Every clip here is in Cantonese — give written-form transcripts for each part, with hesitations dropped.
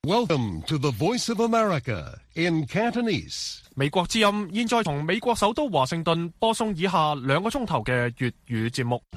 Welcome to the Voice of America in Cantonese. 美國之音現在從美國首都華盛頓播送以下2個鐘頭嘅粵語節目。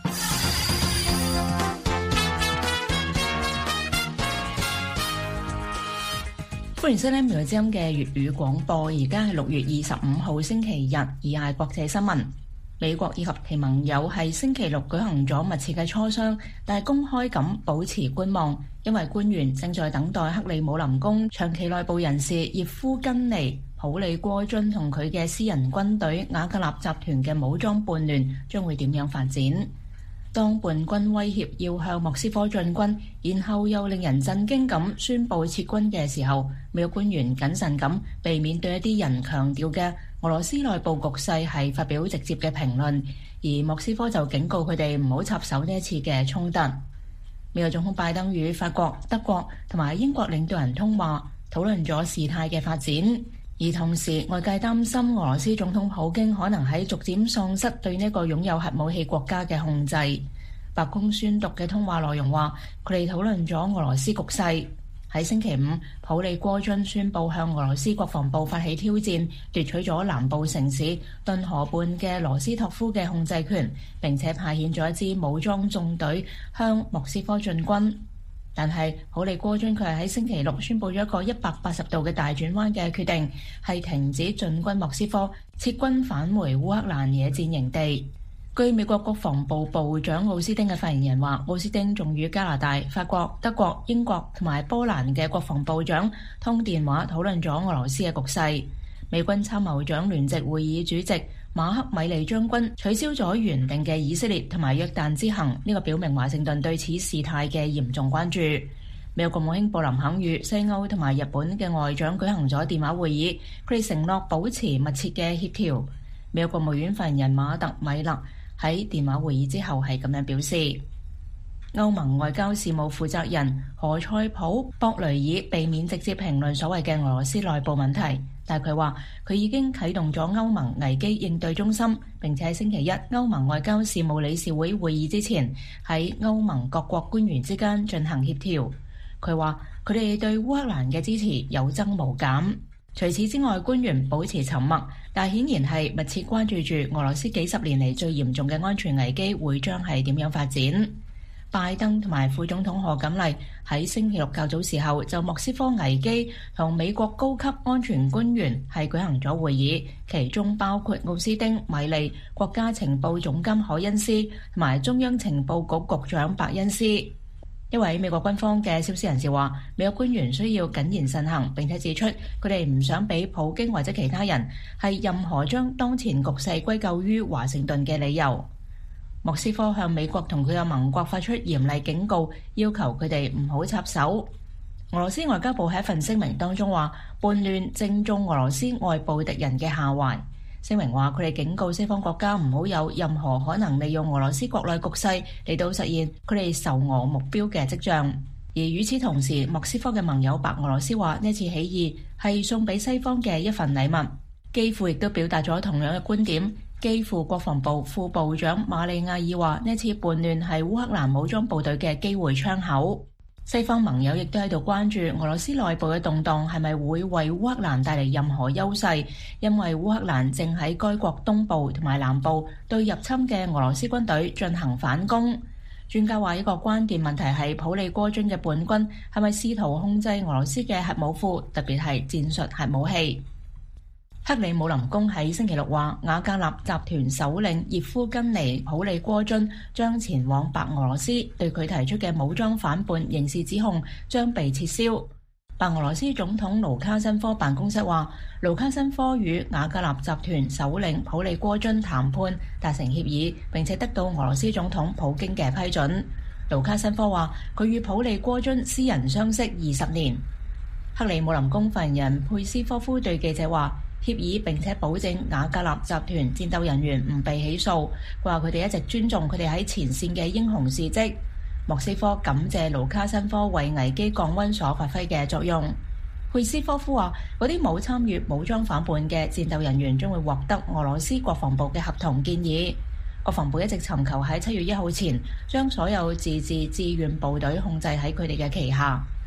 歡迎收聽美國之音嘅粵語廣播，而家係6月25號星期日，以下國際新聞。美國以及其盟友係星期六舉行咗密切嘅磋商，但係公開咁保持觀望，因為官員正在等待克里姆林宮長期內部人士葉夫根尼、普里戈津同佢嘅私人軍隊瓦格納集團嘅武裝叛亂將會點樣發展。當叛軍威脅要向莫斯科進軍，然後又令人震驚咁宣布撤軍嘅時候，美國官員謹慎咁避免對一啲人強調嘅俄羅斯內部局勢係發表直接嘅評論，而莫斯科就警告佢哋唔好插手呢一次嘅衝突。美國總統拜登與法國、德國同埋英國領導人通話，討論咗事態嘅發展。而同時，外界擔心俄羅斯總統普京可能喺逐漸喪失對呢個擁有核武器國家嘅控制。白宮宣讀嘅通話內容話，佢哋討論咗俄羅斯局勢。喺星期五，普里戈津宣布向俄羅斯國防部發起挑戰，奪取咗南部城市頓河畔嘅羅斯托夫嘅控制權，並且派遣咗一支武裝縱隊向莫斯科進軍。但係普里戈津佢係喺星期六宣布咗一個180度嘅大轉彎嘅決定，係停止進軍莫斯科，撤軍返回烏克蘭野戰營地。據美國國防部部長奧斯汀嘅發言人話，奧斯汀仲與加拿大、法國、德國、英國同埋波蘭嘅國防部長通電話討論咗俄羅斯嘅局勢。美軍參謀長聯席會議主席馬克米利將軍取消咗原定嘅以色列同埋約旦之行，呢個表明華盛頓對此事態嘅嚴重關注。美國國務卿布林肯與西歐同埋日本嘅外長舉行咗電話會議，佢哋承諾保持密切嘅協調。美國國務院發言人馬特米勒喺電話會議之後係咁樣表示。歐盟外交事務負責人何塞普博雷爾避免直接評論所謂嘅俄羅斯內部問題，但係佢話佢已經啟動咗歐盟危機應對中心，並且喺星期一歐盟外交事務理事會會議之前喺歐盟各國官員之間進行協調。佢話佢哋對烏克蘭嘅支持有增無減。除此之外，官員保持沉默，但顯然係密切關注住俄羅斯幾十年嚟最嚴重嘅安全危機會將係點樣發展。拜登同埋副總統賀錦麗喺星期六較早時候就莫斯科危機同美國高級安全官員係舉行咗會議，其中包括奧斯汀、米利、國家情報總監凱恩斯同埋中央情報局局長伯恩斯。一位美國軍方嘅消息人士話，美國官員需要謹言慎行，並且指出佢哋唔想俾普京或者其他人係任何將當前局勢歸咎於華盛頓嘅理由。莫斯科向美國同佢嘅盟國發出嚴厲警告，要求佢哋唔好插手。俄羅斯外交部喺一份聲明當中話，叛亂正中俄羅斯外部敵人嘅下懷。聲明話佢哋警告西方國家唔好有任何可能利用俄羅斯國內局勢嚟到實現佢哋仇俄目標嘅跡象。而與此同時，莫斯科嘅盟友白俄羅斯話呢次起義係送俾西方嘅一份禮物。基輔亦都表達咗同樣嘅觀點。基輔國防部副部長馬利亞爾話呢次叛亂係烏克蘭武裝部隊嘅機會窗口。西方盟友亦都喺度關注俄羅斯內部嘅動盪係咪會為烏克蘭帶嚟任何優勢，因為烏克蘭正喺該國東部同埋南部對入侵嘅俄羅斯軍隊進行反攻。專家話一個關鍵問題係普里戈津嘅叛軍係咪試圖控制俄羅斯嘅核武庫，特別係戰術核武器。克里姆林宮喺星期六話，瓦格納集團首領葉夫根尼·普里戈津將前往白俄羅斯，對佢提出嘅武裝反叛刑事指控將被撤銷。白俄羅斯總統盧卡申科辦公室話，盧卡申科與瓦格納集團首領普里戈津談判達成協議，並且得到俄羅斯總統普京嘅批准。盧卡申科話，佢與普里戈津私人相識20年。克里姆林宮發言人佩斯科夫對記者話，協議並且保證瓦格納集團戰鬥人員唔被起訴，話佢哋一直尊重佢哋喺前線嘅英雄事蹟。莫斯科感謝盧卡申科為危機降溫所發揮嘅作用。佩斯科夫話，嗰啲冇參與武裝反叛嘅戰鬥人員將會獲得俄羅斯國防部嘅合同建議。國防部一直尋求喺7月1號前將所有自治志願部隊控制喺佢哋嘅旗下。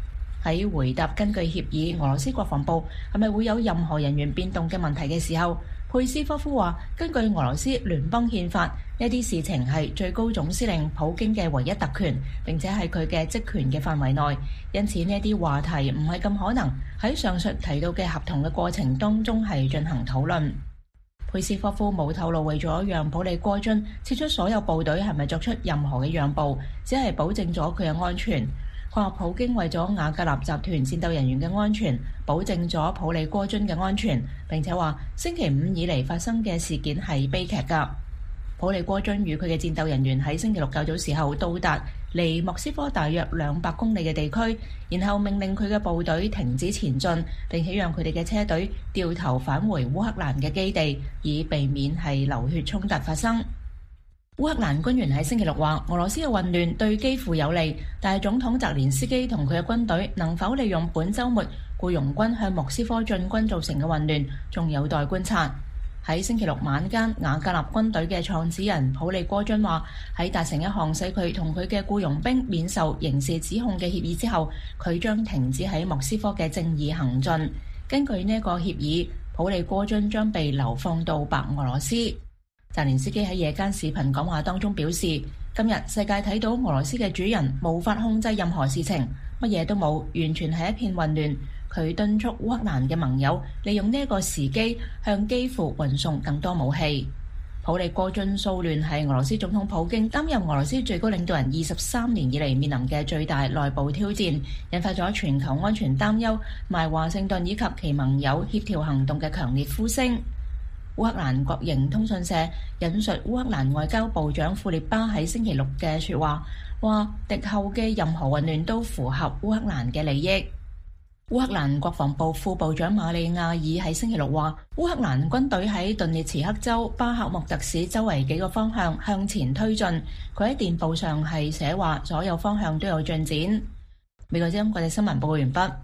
喺回答根據協議俄羅斯國防部係咪會有任何人員變動嘅問題嘅時候，佩斯科夫話：根據俄羅斯聯邦憲法，呢啲事情係最高總司令普京嘅唯一特權，並且係佢嘅職權嘅範圍內，因此呢啲話題唔係咁可能喺上述提到嘅合同嘅過程當中係進行討論。佩斯科夫冇透露為咗讓普利戈津撤出所有部隊係咪作出任何嘅讓步，只係保證咗佢嘅安全。佢話普京為咗瓦格納集團戰鬥人員嘅安全，保證咗普利戈津嘅安全，並且話星期五以嚟發生嘅事件係悲劇㗎。普利戈津與佢嘅戰鬥人員喺星期六較早時候到達離莫斯科大約200公里嘅地區，然後命令佢嘅部隊停止前進，並且讓佢哋嘅車隊掉頭返回烏克蘭嘅基地，以避免係流血衝突發生。烏克蘭官員喺星期六話，俄羅斯嘅混亂對基輔有利，但係總統澤連斯基同佢嘅軍隊能否利用本週末僱傭軍向莫斯科進軍造成嘅混亂，仲有待觀察。喺星期六晚間，瓦格納軍隊嘅創始人普利戈津話，喺達成一項使佢同佢嘅僱傭兵免受刑事指控嘅協議之後，佢將停止喺莫斯科嘅正義行進。根據呢個協議，普利戈津將被流放到白俄羅斯。澤連斯基喺夜間視頻講話當中表示，今日世界睇到俄羅斯嘅主人無法控制任何事情，乜嘢都冇，完全係一片混亂。佢敦促烏克蘭嘅盟友利用呢個時機向基輔運送更多武器。普利戈津騷亂係俄羅斯總統普京擔任俄羅斯最高領導人23年以嚟面臨嘅最大內部挑戰，引發咗全球安全擔憂，埋華盛頓以及其盟友協調行動嘅強烈呼聲。烏克蘭國營通訊社引述烏克蘭外交部長庫列巴喺星期六嘅說話，話敵後嘅任何混亂都符合烏克蘭嘅利益。烏克蘭國防部副部長馬里亞爾喺星期六話，烏克蘭軍隊喺頓涅茨克州巴克莫特市周圍幾個方向向前推進。佢喺電報上係寫話，所有方向都有進展。美國之音國際新聞報告完畢。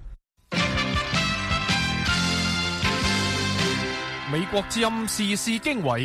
美國之音時事經緯，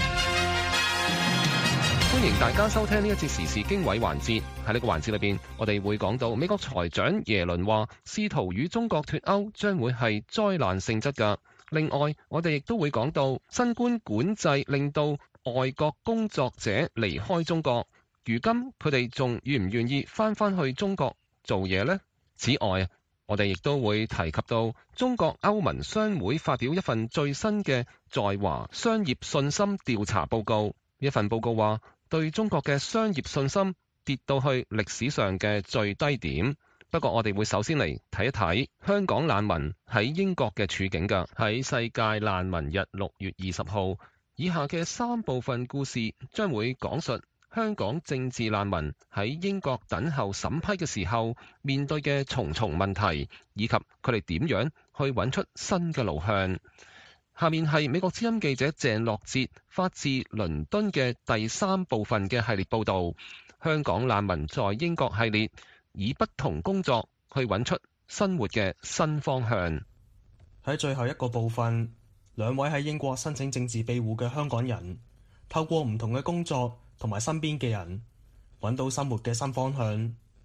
歡迎大家收聽呢一節時事經緯環節。喺呢個環節裏邊，我哋會講到美國財長耶倫話，試圖與中國脫歐將會係災難性質㗎。另外，我哋亦都會講到新冠管制令到外國工作者離開中國，如今佢哋仲願唔願意返去中國做嘢呢？此外，我哋亦都會提及到中國歐盟商會發表一份最新嘅在華商業信心調查報告。一份報告話，對中國嘅商業信心跌到去歷史上嘅最低點。不過我哋會首先嚟睇一睇香港難民喺英國嘅處境㗎。喺世界難民日6月20號，以下嘅3部分故事將會講述香港政治難民喺英國等候審批嘅時候面對嘅重重問題，以及佢哋點樣去揾出新嘅路向。下面係美國之音記者鄭樂哲發自倫敦嘅第3部分嘅系列報導，香港難民在英國系列，以不同工作去揾出生活嘅新方向。 喺最後一個部分，2位喺英國申請政治庇護嘅香港人，透過唔同嘅工作同埋身邊嘅人揾到生活嘅新方向。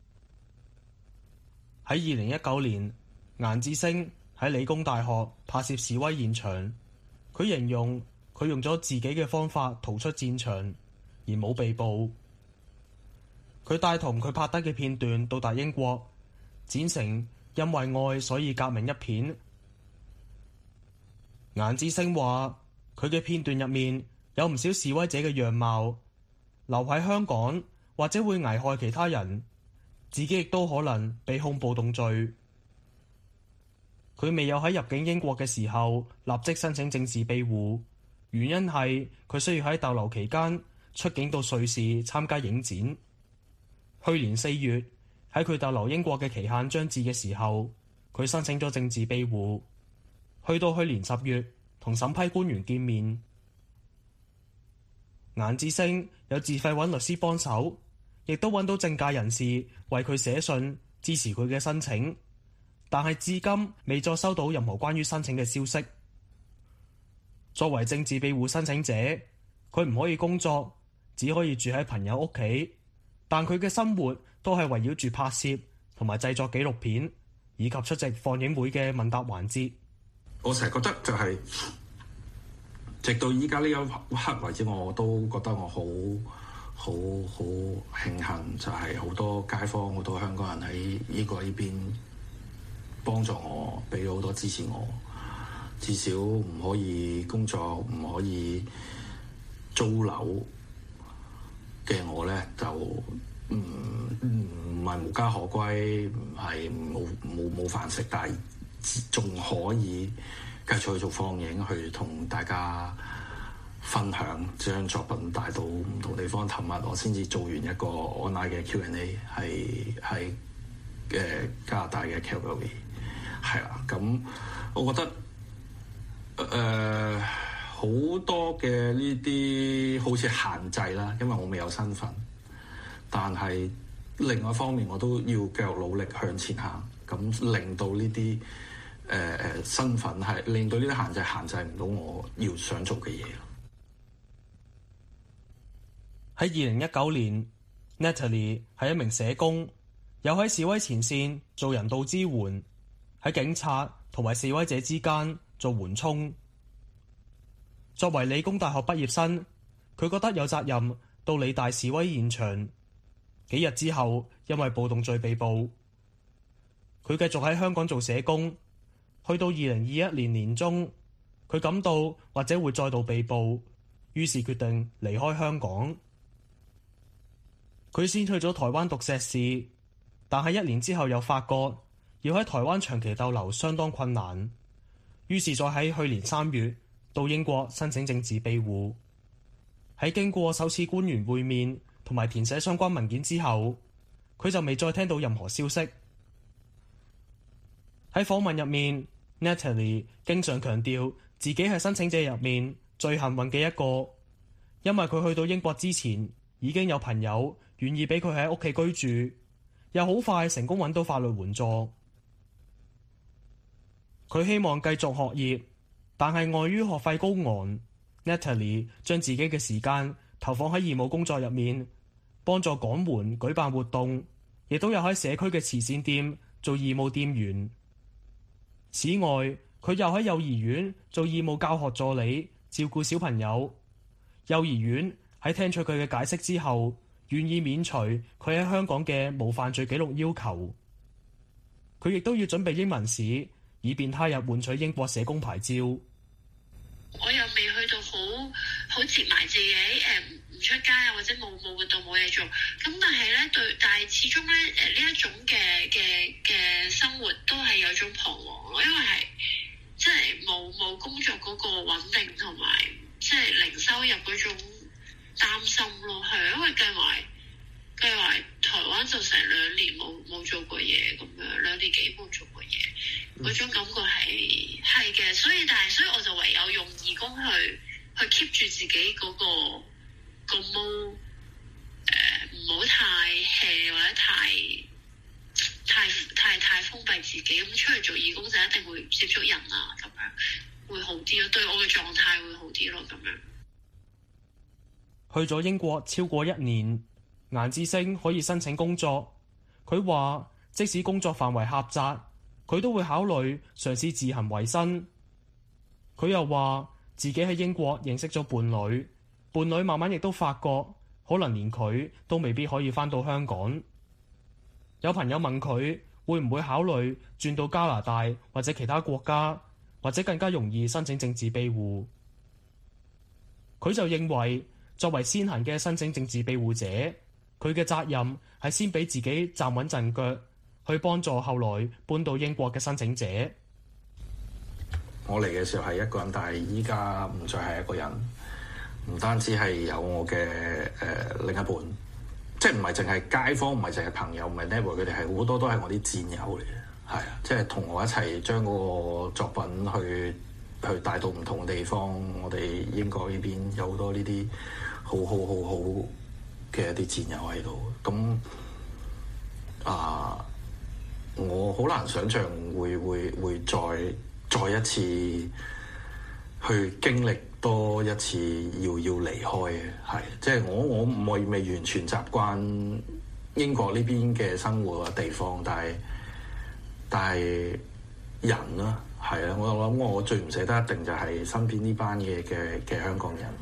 喺2019年，顏志升喺理工大學拍攝示威現場，佢形容佢用咗自己嘅方法逃出戰場，而冇被捕。佢帶同佢拍低嘅片段到達英國，剪成因為愛所以革命一片。顏志升話，佢嘅片段入面有唔少示威者嘅樣貌。留喺香港或者會危害其他人，自己亦都可能被控暴動罪。佢未有喺入境英國嘅時候立即申請政治庇護，原因係佢需要喺逗留期間出境到瑞士參加影展。去年4月，喺佢逗留英國嘅期限將至嘅時候，佢申請咗政治庇護。去到去年10月同審批官員見面。顏志升有自費揾律師幫手，亦都揾到政界人士為佢寫信支持佢嘅申請，但係至今未再收到任何關於申請嘅消息。作為政治庇護申請者，佢唔可以工作，只可以住喺朋友屋企，但佢嘅生活都係圍繞住拍攝同埋製作紀錄片， 以及出席放映會嘅問答環節。 我成日覺得就係、直到依家呢一刻為止，我都覺得我好慶幸，就係好多街坊、好多香港人喺英國呢邊幫助我，俾咗好多支持我。至少唔可以工作、唔可以租樓嘅我咧，就唔係無家可歸，唔係冇飯食，但係仲可以繼續去做放映，去同大家分享，將作品帶到唔同地方。尋日我先至做完一個 online 嘅 Q&A， 係加拿大嘅 Calgary， 係啦。咁我覺得好多嘅呢啲好似限制啦，因為我未有身份，但係另外一方面我都要繼續努力向前行，咁令到呢啲身份係令到呢啲限制唔到我要想做嘅嘢。 喺2019年 Natalie 係一名社工，有喺示威前線做人道支援，喺警察同埋示威者之間做緩衝。作為理工大學畢業生，佢覺得有責任到理大示威現場。幾日之後，因為暴動罪被捕。佢繼續喺香港做社工，去到2021年年中，佢感到或者會再度被捕，於是決定離開香港。佢先去咗台灣讀碩士，但係1年之後又發覺要喺台灣長期逗留相當困難，於是再喺去年3月到英國申請政治庇護。喺經過首次官員會面同埋填寫相關文件之後，佢就未再聽到任何消息。喺訪問入面， Natalie 經常強調自己係申請者入面最幸運嘅一個，因為佢去到英國之前已經有朋友願意俾佢喺屋企居住，又好快成功揾到法律援助。佢希望繼續學業，但係礙於學費高昂， Natalie 將自己嘅時間投放喺義務工作入面，幫助港門舉辦活動，亦都有喺社區嘅慈善店做義務店員。此外，佢又喺幼兒園做義務教學助理，照顧小朋友。幼兒園喺聽取佢嘅解釋之後，願意免除佢喺香港嘅無犯罪記錄要求。佢亦都要準備英文試，以便他日換取英國社工牌照。 我又未去到好接埋自己，唔出街啊，或者冇活動冇嘢做。咁但係咧但係始終咧呢一種嘅生活都係有種彷徨咯，因為係即係冇工作嗰個穩定同埋即係零收入嗰種擔心咯，係因為計埋台灣就成2年冇做過嘢咁樣，2年幾冇做過嘢，嗰種感覺係嘅，所以我就唯有用義工去 keep 住自己嗰個毛，唔好太 hea 或者太封閉自己，咁出去做義工就一定會接觸人啊，咁樣會好啲咯，對我嘅狀態會好啲咯，咁樣。 去咗英國超過1年，顏志升可以申請工作。佢話即使工作範圍狹窄，佢都會考慮嘗試自行維生。佢又話自己喺英國認識咗伴侶慢慢亦都發覺可能連佢都未必可以返到香港。有朋友問佢會唔會考慮轉到加拿大或者其他國家，或者更加容易申請政治庇護。佢就認為作為先行嘅申請政治庇護者，佢嘅責任係先俾自己站穩陣腳，去幫助後來搬到英國嘅申請者。 我嚟嘅時候係一個人，但係依家唔再係一個人，唔單止係有我嘅另一半，即係唔係淨係街坊，唔係淨係朋友，唔係 neighbor， 佢哋係好多都係我啲戰友嚟嘅，係啊，即係同我一齊將嗰個作品去帶到唔同嘅地方。我哋英國呢邊有好多呢啲好嘅一啲戰友喺度，咁我好難想像會再一次去經歷多一次要離開嘅，係即係我未完全習慣英國呢邊嘅生活嘅地方，但係但係人啦，係啊，我諗我最唔捨得一定就係身邊呢班嘅香港人。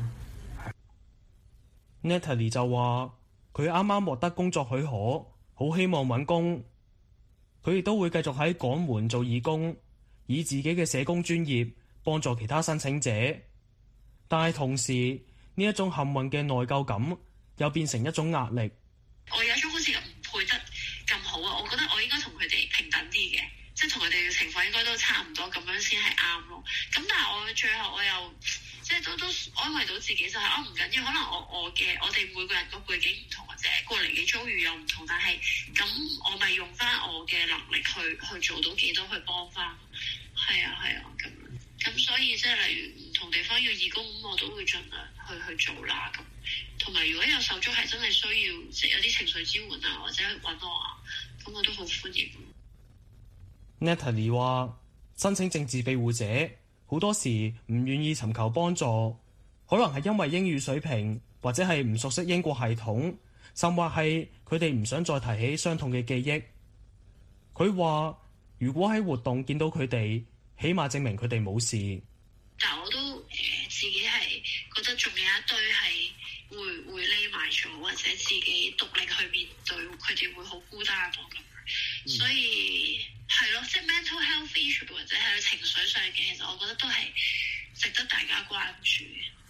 Natalie 就話佢啱啱獲得工作許可，好希望揾工。佢亦都會繼續喺港門做義工，以自己嘅社工專業幫助其他申請者。但係同時呢一種幸運嘅內疚感又變成一種壓力。 我有一種好似唔配得咁好啊！我覺得我應該同佢哋平等啲嘅，即係同佢哋嘅情況應該都差唔多，咁樣先係啱咯。咁但係我最後我又即係都安慰到自己，就係唔緊要，可能我哋每個人個背景唔同，或者過嚟嘅遭遇又唔同，但係咁我咪用翻我嘅能力去做到幾多去幫翻。係啊咁所以即係例如唔同地方要義工，咁我都會盡量去做啦。咁同埋如果有手足係真係需要即係有啲情緒支援啊，或者揾我啊，咁我都好歡迎。 Natalie 話申請政治庇護者好多時唔願意尋求幫助，可能係因為英語水平，或者係唔熟悉英國系統，甚或係佢哋唔想再提起傷痛嘅記憶。佢話如果喺活動見到佢哋，起碼證明佢哋冇事。 但我都自己係覺得仲有一堆係會匿埋咗，或者自己獨力去面對，佢哋會好孤單咯咁。所以係咯，即係 mental health issue 或者係情緒上嘅，其實我覺得都係值得大家關注。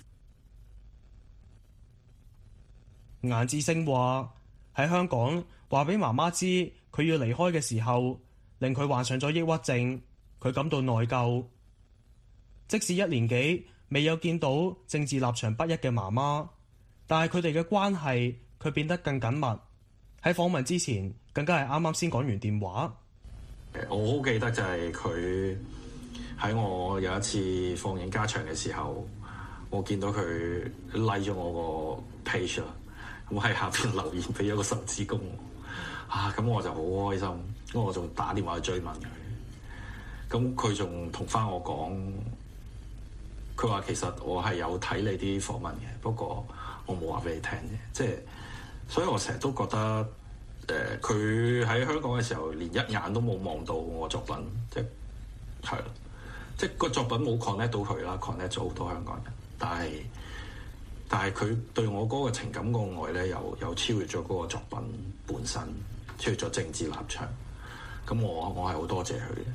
顏志升話喺香港話俾媽媽知佢要離開嘅時候，令佢患上咗抑鬱症，佢感到內疚。即使1年幾未有見到政治立場不一嘅媽媽，但係佢哋嘅關係卻變得更緊密。喺訪問之前，更加係啱啱先講完電話。 我好記得就係佢喺我有一次放映家場嘅時候，我見到佢 like 咗我個 page 啦，咁喺下邊留言俾咗個手指公啊，咁我就好開心，咁我仲打電話去追問佢，咁佢仲同翻我講，佢話其實我係有睇你啲訪問嘅，不過我冇話俾你聽嘅，即係所以我成日都覺得佢喺香港嘅時候連一眼都冇望到我作品，即係即係個作品冇 connect 到佢啦，connect 咗好多香港人，但係佢對我嗰個情感個愛咧，又超越咗嗰個作品本身，超越咗政治立場。咁我係好多謝佢嘅。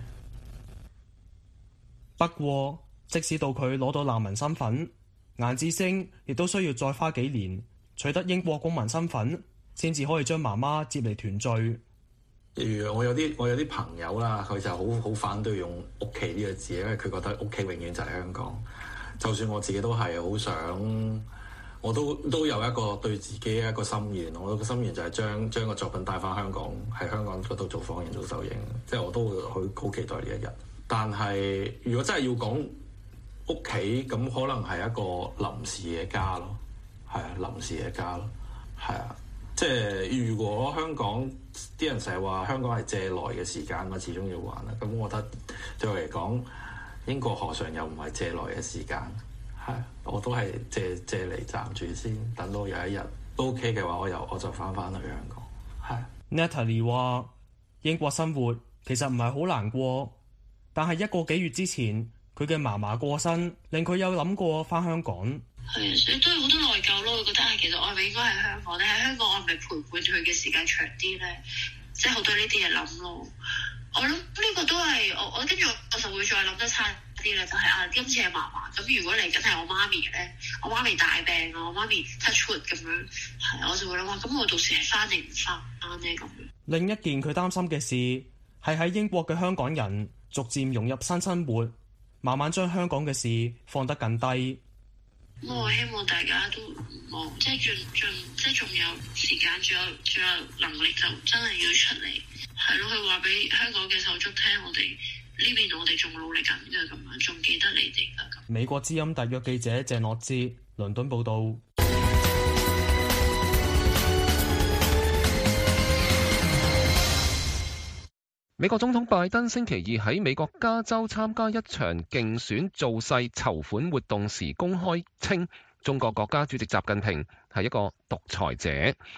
不過，即使到佢攞到難民身份，顏志升亦都需要再花幾年取得英國公民身份，先至可以將媽媽接嚟團聚。 例如我有啲朋友啦，佢就好反對用屋企呢個字，因為佢覺得屋企永遠就係香港。就算我自己都係好想，我都有一個對自己一個心願。我個心願就係將個作品帶翻香港，喺香港嗰度做訪問、做首映，即係我都會好期待呢一日。但係如果真係要講屋企，咁可能係一個臨時嘅家咯，係啊，臨時嘅家咯，係啊。即係如果香港啲人成日話香港係借來嘅時間，我始終要還啦。咁我覺得對我嚟講，英國何嘗又唔係借來嘅時間？係，我都係借嚟暫住先，等到有一日都 OK 嘅話，我就翻去香港。係。 Natalie 話：英國生活其實唔係好難過，但係1個幾月之前，佢嘅嫲嫲過身，令佢有諗過翻香港。 係，所以都有好多內疚咯。我覺得其實我係咪應該喺香港咧？喺香港我係咪陪伴佢嘅時間長啲咧？即係好多呢啲嘢諗咯。我諗呢個都係我跟住我就會再諗得差啲咧，就係今次係嫲嫲。咁如果嚟緊係我媽咪咧，我媽咪大病啊，我媽咪 touch wood 咁樣，係我就會諗話，咁我到時係翻定唔翻咧咁。 另一件佢擔心嘅事係喺英國嘅香港人逐漸融入新生活，慢慢將香港嘅事放得更低。 我希望大家都冇即係即係仲有時間，仲有能力，就真係要出嚟，係咯，去話俾香港嘅手足聽，我哋呢邊我哋仲努力緊嘅，咁樣仲記得你哋㗎咁。 美國之音特約記者鄭樂之，倫敦報導。 美國總統拜登星期二喺美國加州參加一場競選造勢籌款活動時，公開稱中國國家主席習近平係一個獨裁者。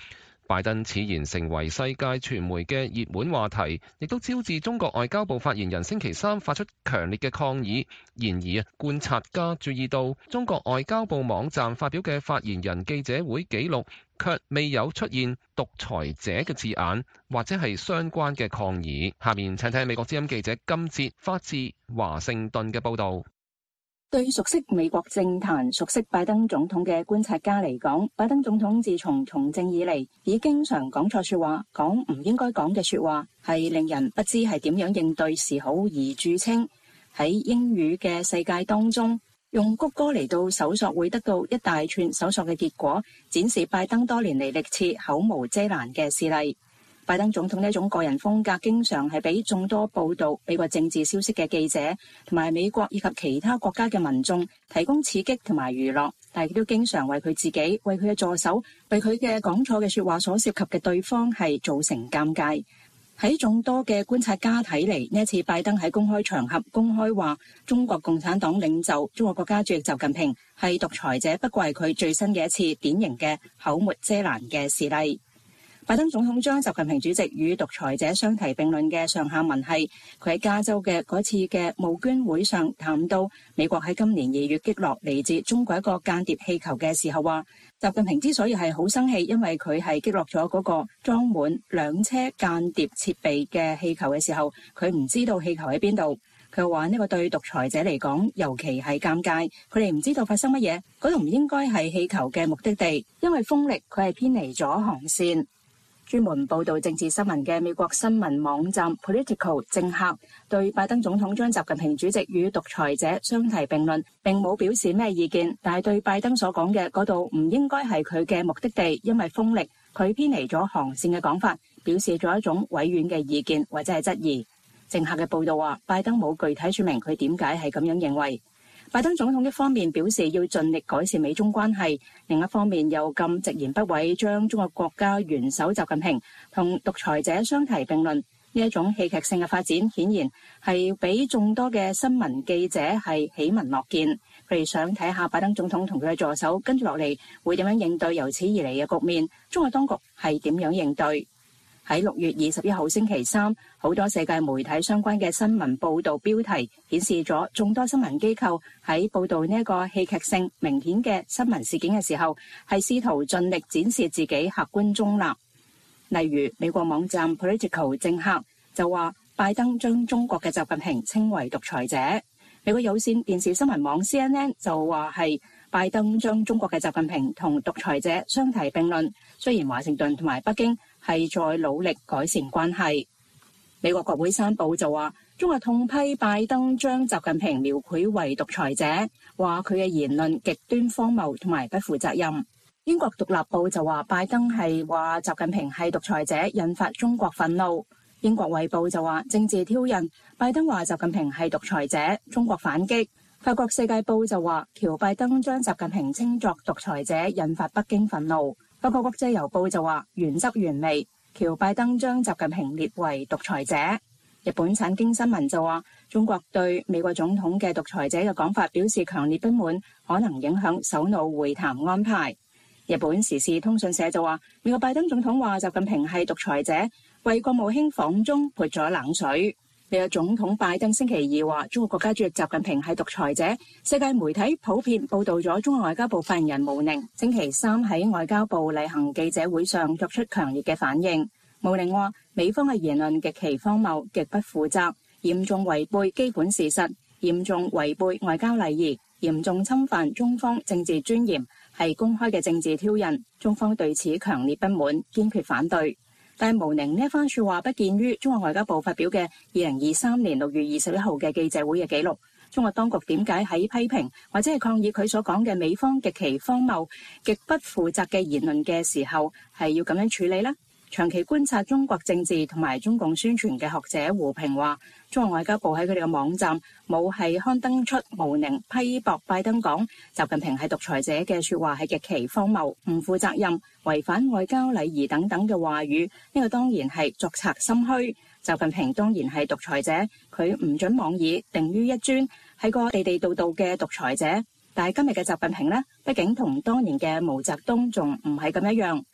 拜登此言成為世界傳媒嘅熱門話題，亦都招致中國外交部發言人星期三發出強烈嘅抗議。然而，觀察家注意到中國外交部網站發表嘅發言人記者會記錄，卻未有出現獨裁者嘅字眼，或者係相關嘅抗議。下面請睇美國之音記者金哲發自華盛頓嘅報導。 對熟悉美國政壇、熟悉拜登總統嘅觀察家嚟講，拜登總統自從政以嚟，已經常講錯說話，講唔應該講嘅說話，係令人不知係點樣應對是好而著稱。喺英語嘅世界當中，用谷歌嚟到搜索會得到一大串搜索嘅結果，展示拜登多年嚟歷次口無遮攔嘅事例。拜登總統呢一種個人風格，經常係俾眾多報道美國政治消息嘅記者同埋美國以及其他國家嘅民眾提供刺激同埋娛樂，但係亦都經常為佢自己、為佢嘅助手、為佢嘅講錯嘅說話所涉及嘅對方係造成尷尬。喺眾多嘅觀察家睇嚟，呢一次拜登喺公開場合公開話中國共產黨領袖、中國國家主席習近平係獨裁者，不過係佢最新嘅一次典型嘅口沒遮攔嘅事例。拜登總統將習近平主席與獨裁者相提並論嘅上下文係佢喺加州嘅嗰次嘅募捐會上談到美國喺今年2月擊落嚟自中國一個間諜氣球嘅時候，話習近平之所以係好生氣，因為佢係擊落咗嗰個裝滿2車間諜設備嘅氣球嘅時候，佢唔知道氣球喺邊度。佢話呢個對獨裁者嚟講尤其係尷尬，佢哋唔知道發生乜嘢，嗰度唔應該係氣球嘅目的地，因為風力佢係偏離咗航線。專門報道政治新聞嘅美國新聞網站 Political 政客對拜登總統將習近平主席與獨裁者相提並論並冇表示咩意見，但係對拜登所講嘅嗰度唔應該係佢嘅目的地，因為風力佢偏離咗航線嘅講法，表示咗一種委婉嘅意見或者係質疑。政客嘅報道話，拜登冇具體說明佢點解係咁樣認為。拜登總統一方面表示要盡力改善美中關係，另一方面又咁直言不諱將中國國家元首習近平同獨裁者相提並論。呢一種戲劇性嘅發展，顯然係俾眾多嘅新聞記者係喜聞樂見。佢哋想睇下拜登總統同佢嘅助手跟住落嚟會點樣應對由此而嚟嘅局面，中國當局係點樣應對。喺6月21號星期三，好多世界媒體相關嘅新聞報導標題顯示咗眾多新聞機構喺報導呢一個戲劇性明顯嘅新聞事件嘅時候，係試圖盡力展示自己客觀中立。例如美國網站 Political 政客就話拜登將中國嘅習近平稱為獨裁者。美國有線電視新聞網 CNN 就話係拜登將中國嘅習近平同獨裁者相提並論。雖然華盛頓同埋北京係在努力改善關係。美國國會山報就話中國痛批拜登將習近平描繪為獨裁者，話佢嘅言論極端荒謬同埋不負責任。英國獨立報就話拜登係話習近平係獨裁者，引發中國憤怒。英國衛報就話政治挑釁，拜登話習近平係獨裁者，中國反擊。法國世界報就話喬拜登將習近平稱作獨裁者，引發北京憤怒。法國國際郵報就話原汁原味，喬拜登將習近平列為獨裁者。日本產經新聞就話中國對美國總統嘅獨裁者嘅講法表示強烈不滿，可能影響首腦會談安排。日本時事通訊社就話美國拜登總統話習近平係獨裁者，為國務卿訪中潑咗冷水。美國總統拜登星期二話中國國家主席習近平係獨裁者，世界媒體普遍報道咗中國外交部發言人毛寧星期三喺外交部例行記者會上作出強烈嘅反應。毛寧話美方嘅言論極其荒謬、極不負責，嚴重違背基本事實，嚴重違背外交禮儀，嚴重侵犯中方政治尊嚴，係公開嘅政治挑釁，中方對此強烈不滿，堅決反對。但係毛寧呢一番說話不見於中國外交部發表嘅2023年6月21號嘅記者會嘅記錄。中國當局點解喺批評或者係抗議佢所講嘅美方極其荒謬、極不負責嘅言論嘅時候，係要咁樣處理呢？長期觀察中國政治同埋中共宣傳嘅學者胡平話，中國外交部喺佢哋嘅網站冇係刊登出毛寧批駁拜登講習近平係獨裁者嘅說話係極其荒謬、唔負責任、違反外交禮儀等等嘅話語，呢個當然係作賊心虛。習近平當然係獨裁者，佢唔准妄議定於一尊，係個地地道道嘅獨裁者。但係今日嘅習近平呢，畢竟同當年嘅毛澤東仲唔係咁一樣。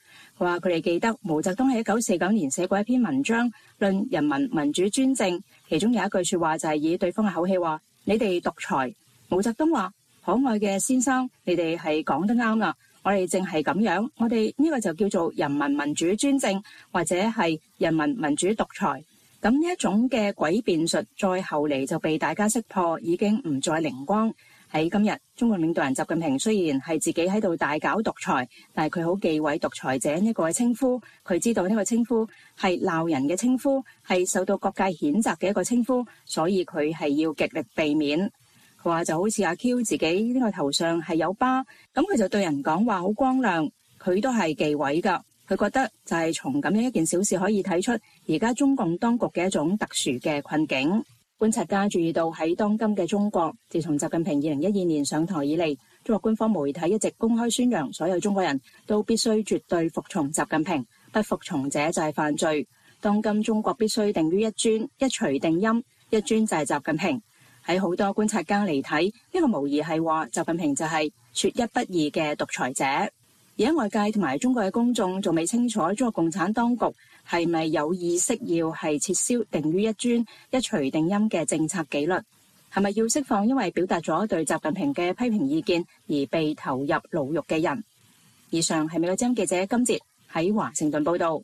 佢話佢哋記得毛澤東喺1949年寫過一篇文章論人民民主專政，其中有一句說話就係以對方嘅口氣話：你哋獨裁。毛澤東話：可愛嘅先生，你哋係講得啱啦，我哋正係咁樣，我哋呢個就叫做人民民主專政，或者係人民民主獨裁。咁呢一種嘅詭辯術，再後嚟就被大家識破，已經唔再靈光。喺今日，中國領導人習近平雖然係自己喺度大搞獨裁，但係佢好忌諱獨裁者呢個稱呼。佢知道呢個稱呼係鬧人嘅稱呼，係受到各界譴責嘅一個稱呼，所以佢係要極力避免。佢話就好似阿 Q 自己呢個頭上係有疤，咁佢就對人講話好光亮，佢都係忌諱㗎。佢覺得就係從咁樣一件小事可以睇出而家中共當局嘅一種特殊嘅困境。觀察家注意到喺當今嘅中國，自從習近平2012年上台以嚟，中國官方媒體一直公開宣揚所有中國人都必須絕對服從習近平，不服從者就係犯罪。當今中國必須定於一尊，一錘定音，一尊就係習近平。喺好多觀察家嚟睇，呢個無疑係話習近平就係說一不二嘅獨裁者。而喺外界同埋中國嘅公眾仲未清楚中國共產當局係咪有意識要係撤銷定於一尊、一錘定音嘅政策紀律，係咪要釋放因為表達咗對習近平嘅批評意見而被投入牢獄嘅人。以上係美國之音記者金哲喺華盛頓報道。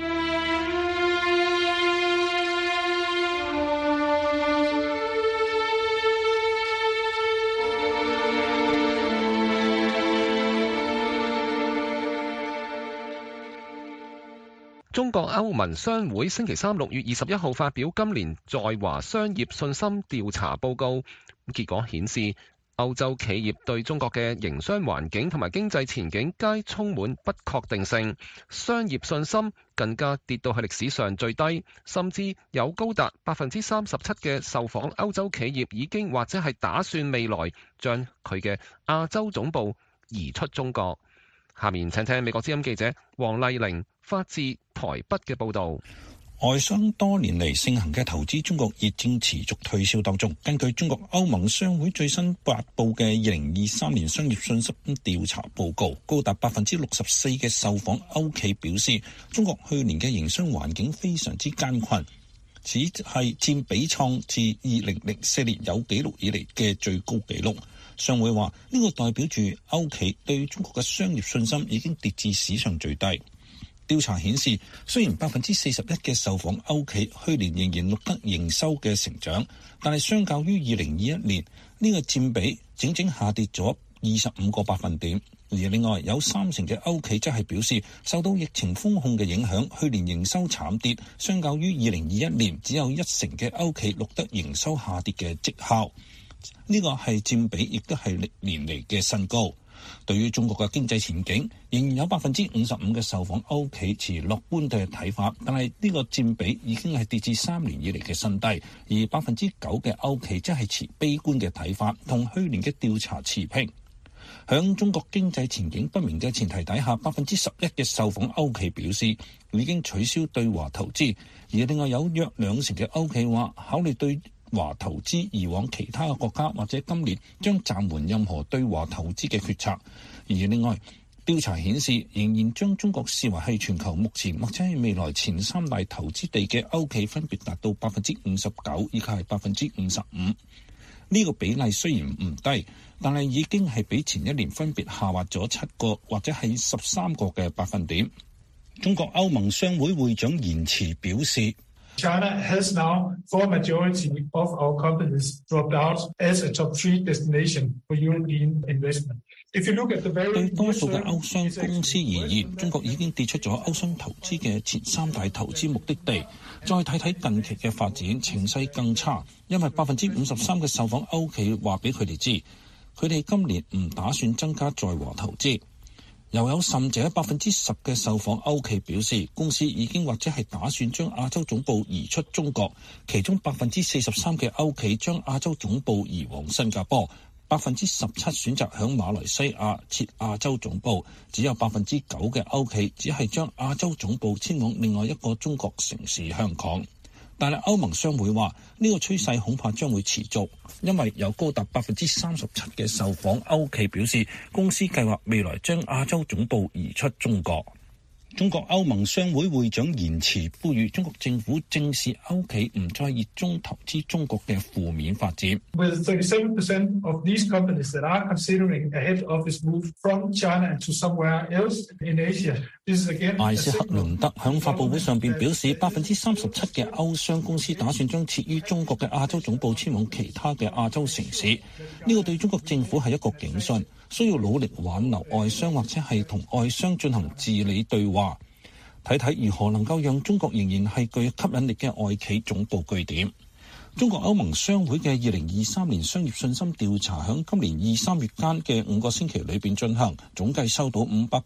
中國歐盟商會星期三6月21號發表今年在華商業信心調查報告，結果顯示歐洲企業對中國嘅營商環境同埋經濟前景皆充滿不確定性，商業信心更加跌到係歷史上最低，甚至有高達37%嘅受訪歐洲企業已經或者係打算未來將佢嘅亞洲總部移出中國。下面請聽美國之音記者黃麗玲發自台北嘅報道。 外商多年嚟盛行嘅投資中國熱正持續退燒當中。根據中國歐盟商會最新發布嘅2023年商業信心調查報告，高達64%嘅受訪歐企表示，中國去年嘅營商環境非常之艱困，此係佔比創自2004年有紀錄以嚟嘅最高紀錄。商會話呢個代表住歐企對中國嘅商業信心已經跌至史上最低。調查顯示，雖然41%嘅受訪歐企去年仍然錄得營收嘅成長，但係相較於2021年，呢個佔比整整下跌咗25個百分點。而另外有30%嘅歐企則係表示，受到疫情封控嘅影響，去年營收慘跌，相較於2021年只有1%嘅歐企錄得營收下跌嘅績效。呢個係佔比，亦都係歷年嚟嘅新高。對於中國嘅經濟前景，仍然有55%嘅受訪歐企持樂觀嘅睇法，但係呢個佔比已經係跌至3年以嚟嘅新低。而9%嘅歐企則係持悲觀嘅睇法，同去年嘅調查持平。響中國經濟前景不明嘅前提底下，11%嘅受訪歐企表示已經取消對華投資，而另外有約20%嘅歐企話考慮對華投資移往其他嘅國家，或者今年將暫緩任何對華投資嘅決策。而另外調查顯示，仍然將中國視為係全球目前或者係未來前3大投資地嘅歐企分別達到59%以及係55%。呢個比例雖然唔低，但係已經係比前一年分別下滑咗7個或者係13個嘅百分點。中國歐盟商會會長言辭表示 ，China has now for majority of our companies dropped out as a top 3 destination for European investment. If you look at the very 對多數嘅歐商公司而言，中國已經跌出咗歐商投資嘅前3大投資目的地。再睇睇近期嘅發展，情勢更差，因為53%嘅受訪歐企話俾佢哋知，佢哋今年唔打算增加在華投資。又有甚者10%嘅受訪歐企表示，公司已經或者係打算將亞洲總部移出中國，其中43%嘅歐企將亞洲總部移往新加坡，17%選擇響馬來西亞設亞洲總部，只有9%嘅歐企只係將亞洲總部遷往另外一個中國城市香港。但係歐盟商會話呢個趨勢恐怕將會持續，因為有高達37%嘅受訪歐企表示，公司計劃未來將亞洲總部移出中國。 中國歐盟商會會長言辭呼籲中國政府正視歐企唔再熱衷投資中國嘅負面發展。 With 37% of these companies that are considering a head office move from China to somewhere else in Asia, this is again. 艾斯克倫德響發佈會上邊表示，37%嘅歐商公司打算將設於中國嘅亞洲總部遷往其他嘅亞洲城市。呢個對中國政府係一個警訊，需要努力挽留外商或者係同外商進行治理對話。睇睇如何能夠讓中國仍然係具吸引力嘅外企總部據點。中國歐盟商會嘅2023年商業信心調查響今年2、3月間嘅5個星期裏邊進行，總計收到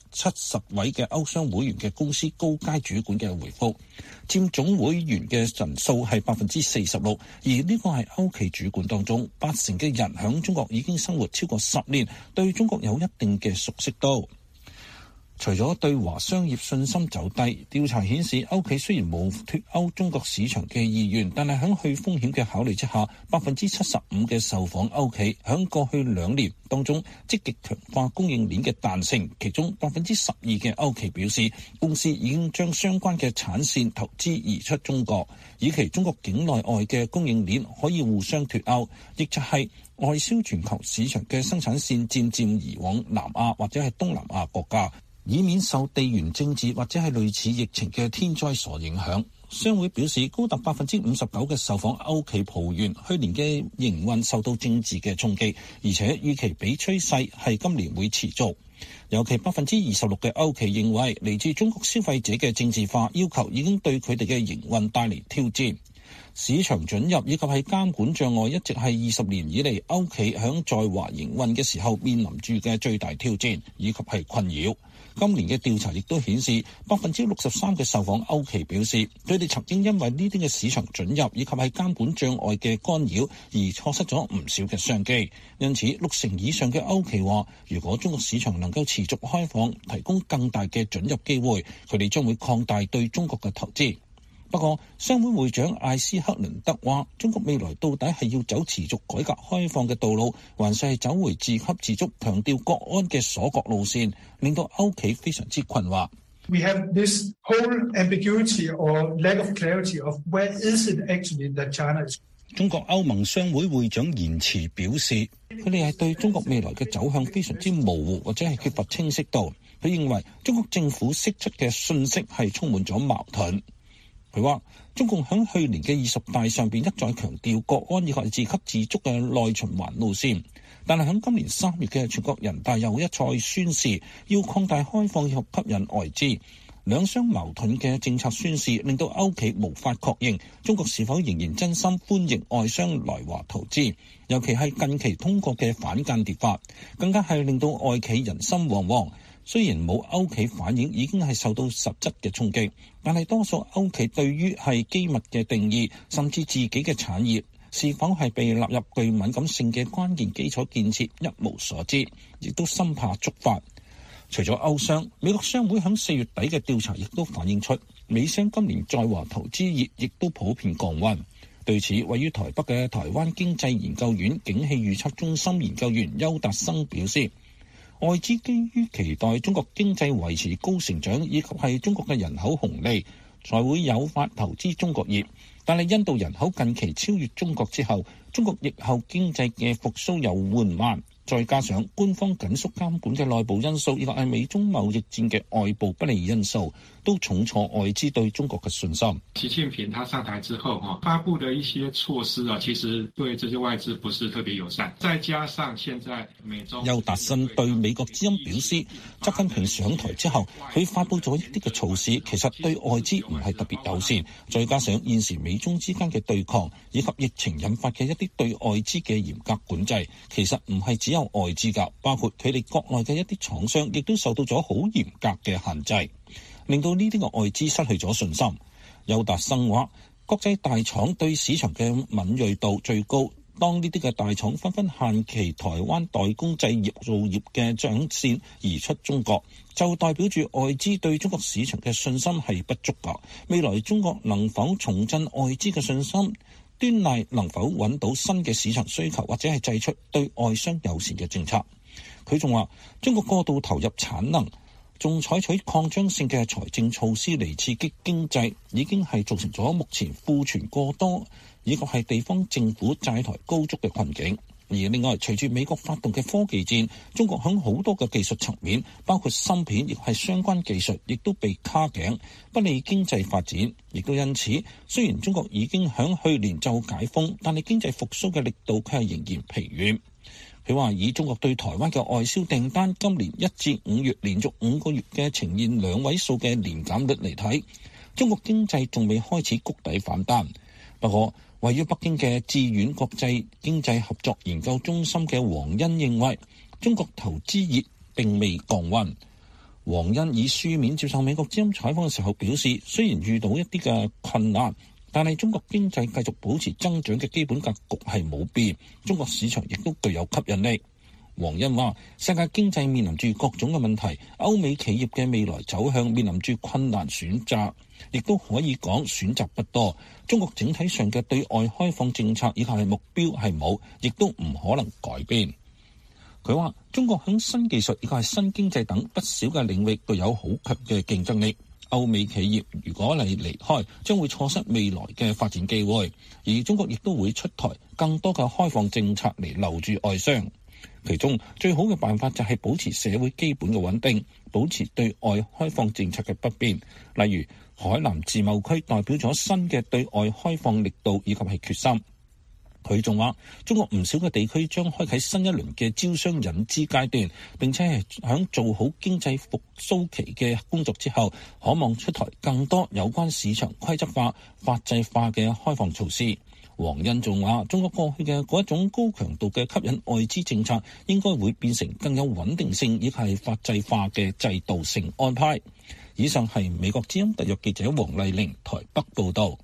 570位嘅歐商會員嘅公司高階主管嘅回覆，佔總會員嘅人數係46%，而呢個係歐企主管當中80%嘅人響中國已經生活超過10年，對中國有一定嘅熟悉度。除咗對華商業信心走低，調查顯示歐企雖然冇脫歐中國市場嘅意願，但係喺去風險嘅考慮之下，75%嘅受訪歐企喺過去2年當中積極強化供應鏈嘅彈性，其中12%嘅歐企表示公司已經將相關嘅產線投資移出中國，以期中國境內外嘅供應鏈可以互相脫歐，亦就係外銷全球市場嘅生產線漸漸移往南亞或者係東南亞國家，以免受地緣政治或者係類似疫情嘅天災所影響。商會表示，高達59%嘅受訪歐企抱怨去年嘅營運受到政治嘅衝擊，而且預期比趨勢係今年會持續。尤其26%嘅歐企認為，嚟自中國消費者嘅政治化要求已經對佢哋嘅營運帶嚟挑戰。市場准入以及係監管障礙一直係20年以嚟歐企響在華營運嘅時候面臨住嘅最大挑戰以及係困擾。今年嘅調查亦都顯示，63%嘅受訪歐企表示，佢哋曾經因為呢啲嘅市場准入以及係監管障礙嘅干擾而錯失咗唔少嘅商機。因此，60%以上嘅歐企話，如果中國市場能夠持續開放，提供更大嘅准入機會，佢哋將會擴大對中國嘅投資。不過，商會會長艾斯克倫德話，中國未來到底係要走持續改革開放嘅道路，還是係走回自給自足、強調國安嘅鎖國路線，令到歐企非常之困惑。 We have this whole ambiguity or lack of clarity of where is it actually that China is. 中國歐盟商會會長言辭表示，佢哋係對中國未來嘅走向非常之模糊，或者係缺乏清晰度。佢認為中國政府釋出嘅信息係充滿咗矛盾。佢話中共喺去年嘅20大上邊一再強調國安以及自給自足嘅內循環路線，但係喺今年3月嘅全國人大又一再宣示要擴大開放以及吸引外資，兩相矛盾嘅政策宣示令到歐企無法確認中國是否仍然真心歡迎外商來華投資，尤其係近期通過嘅反間諜法，更加係令到外企人心惶惶。雖然冇歐企反映已經係受到實質嘅衝擊，但係多數歐企對於係機密嘅定義，甚至自己嘅產業是否係被納入具敏感性嘅關鍵基礎建設一無所知，亦都深怕觸發。除咗歐商，美國商會喺4月底嘅調查亦都反映出，美商今年在華投資業亦都普遍降溫。對此，位於台北嘅台灣經濟研究院景氣預測中心研究員邱達生表示，外資基於期待中國經濟維持高成長，以及係中國嘅人口紅利，才會誘發投資中國業。但係印度人口近期超越中國之後，中國疫後經濟嘅復甦又緩慢，再加上官方緊縮監管嘅內部因素，以及係美中貿易戰嘅外部不利因素，都重挫外資對中國嘅信心。 習近平他上台之後發布的一些措施其實對這些外資不是特別友善。再加上現在美中， 邱達生對美國之音表示，習近平上台之後，佢發布咗一啲嘅措施，其實對外資唔係特別友善。再加上現時美中之間嘅對抗，以及疫情引發嘅一啲對外資嘅嚴格管制，其實唔係只有外資㗎，包括佢哋國內嘅一啲廠商，亦都受到咗好嚴格嘅限制，令到呢啲嘅外資失去咗信心。邱達生話，國際大廠對市場嘅敏銳度最高，當呢啲嘅大廠紛紛限期台灣代工製造業嘅長線移出中國，就代表住外資對中國市場嘅信心係不足㗎。未來中國能否重振外資嘅信心，端賴能否揾到新嘅市場需求，或者係製出對外商友善嘅政策。佢仲話，中國過度投入產能， 仲採取擴張性嘅財政措施嚟刺激經濟，已經係造成咗目前庫存過多以及係地方政府債台高築嘅困境。而另外，隨住美國發動嘅科技戰，中國響好多嘅技術層面，包括芯片亦係相關技術，亦都被卡頸，不利經濟發展。亦都因此，雖然中國已經響去年就解封，但係經濟復甦嘅力度卻係仍然疲軟。佢話以中國對台灣嘅外銷訂單今年1至5月連續5個月嘅呈現2位數嘅年減率嚟睇，中國經濟仲未開始谷底反彈。不過，位於北京嘅致遠國際經濟合作研究中心嘅黃恩認為，中國投資熱並未降溫。黃恩以書面接受美國之音採訪嘅時候表示，雖然遇到一啲嘅困難，但係中國經濟繼續保持增長嘅基本格局係冇變，中國市場亦都具有吸引力。黃恩話：世界經濟面臨住各種嘅問題，歐美企業嘅未來走向面臨住困難選擇，亦都可以講選擇不多。中國整體上嘅對外開放政策以及係目標係冇，亦都唔可能改變。佢話：中國喺新技術以及係新經濟等不少嘅領域具有好強嘅競爭力。歐美企業如果係離開，將會錯失未來嘅發展機會，而中國亦都會出台更多嘅開放政策嚟留住外商。其中最好嘅辦法就係保持社會基本嘅穩定，保持對外開放政策嘅不變。例如海南自貿區代表咗新嘅對外開放力度以及係決心。佢仲話，中國唔少嘅地區將開啟新一輪嘅招商引資階段，並且係響做好經濟復甦期嘅工作之後，可望出台更多有關市場規則化、法制化嘅開放措施。黃恩仲話，中國過去嘅嗰一種高強度嘅吸引外資政策，應該會變成更有穩定性以及係法制化嘅制度性安排。以上係美國之音特約記者黃麗玲台北報道。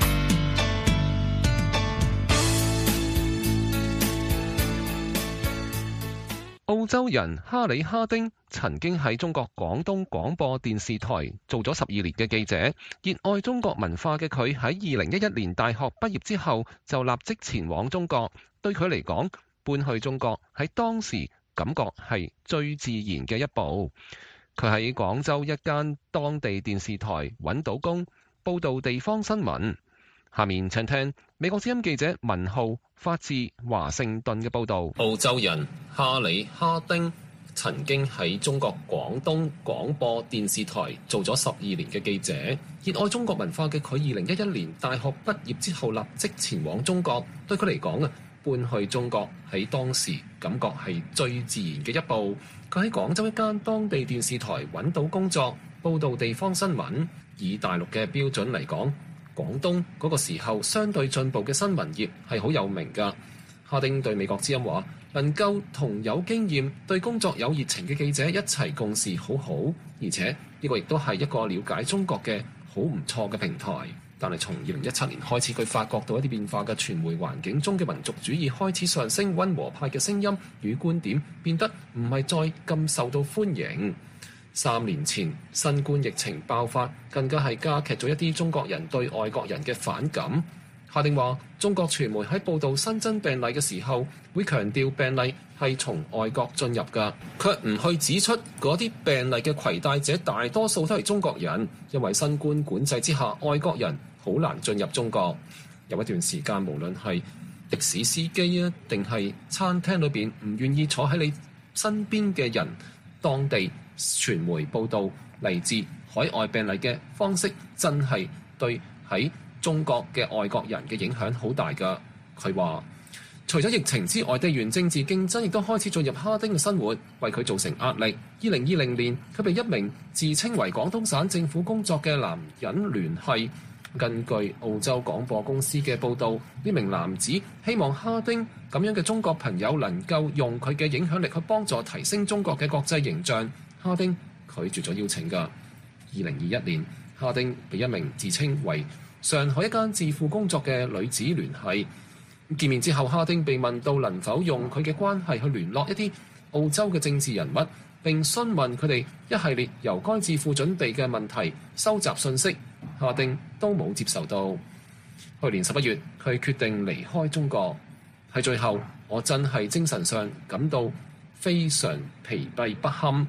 澳洲人哈里哈丁曾經喺中國廣東廣播電視台做咗12年嘅記者，熱愛中國文化嘅佢喺2011年大學畢業之後就立即前往中國。對佢嚟講，搬去中國喺當時感覺係最自然嘅一步。佢喺廣州一間當地電視台揾到工，報導地方新聞。下面請聽美國之音記者文浩發自華盛頓嘅報導。 澳洲人哈里哈丁曾經喺中國廣東廣播電視台做咗12年嘅記者，熱愛中國文化嘅佢2011年大學畢業之後立即前往中國。對佢嚟講啊，搬去中國喺當時感覺係最自然嘅一步。佢喺廣州一間當地電視台揾到工作，報導地方新聞。以大陸嘅標準嚟講，廣東嗰個時候相對進步嘅新聞業係好有名㗎。哈丁對美國之音話，能夠同有經驗、對工作有熱情嘅記者一齊共事好好，而且呢個亦都係一個了解中國嘅好唔錯嘅平台。但係從2017年開始，佢發覺到一啲變化嘅傳媒環境中嘅民族主義開始上升，溫和派嘅聲音與觀點變得唔係再咁受到歡迎。3年前新冠疫情爆發，更加係加劇咗一啲中國人對外國人嘅反感。哈丁話，中國傳媒喺報導新增病例嘅時候，會強調病例係從外國進入㗎，卻唔去指出嗰啲病例嘅攜帶者大多數都係中國人，因為新冠管制之下，外國人好難進入中國。有一段時間，無論係的士司機啊，定係餐廳裏邊唔願意坐喺你身邊嘅人，當地傳媒報導嚟自海外病例嘅方式，真係對喺中國嘅外國人嘅影響好大㗎。佢話，除咗疫情之外，地緣政治競爭亦都開始進入哈丁嘅生活，為佢造成壓力。2020年，佢被一名自稱為廣東省政府工作嘅男人聯繫。根據澳洲廣播公司嘅報導，呢名男子希望哈丁咁樣嘅中國朋友能夠用佢嘅影響力去幫助提升中國嘅國際形象。哈丁拒絕咗邀請㗎。2021年，哈丁被一名自稱為上海一間智庫工作嘅女子聯繫。見面之後，哈丁被問到能否用佢嘅關係去聯絡一啲澳洲嘅政治人物，並詢問佢哋一系列由該智庫準備嘅問題，收集信息。哈丁都冇接受到。去年11月，佢決定離開中國。喺最後，我真係精神上感到非常疲憊不堪，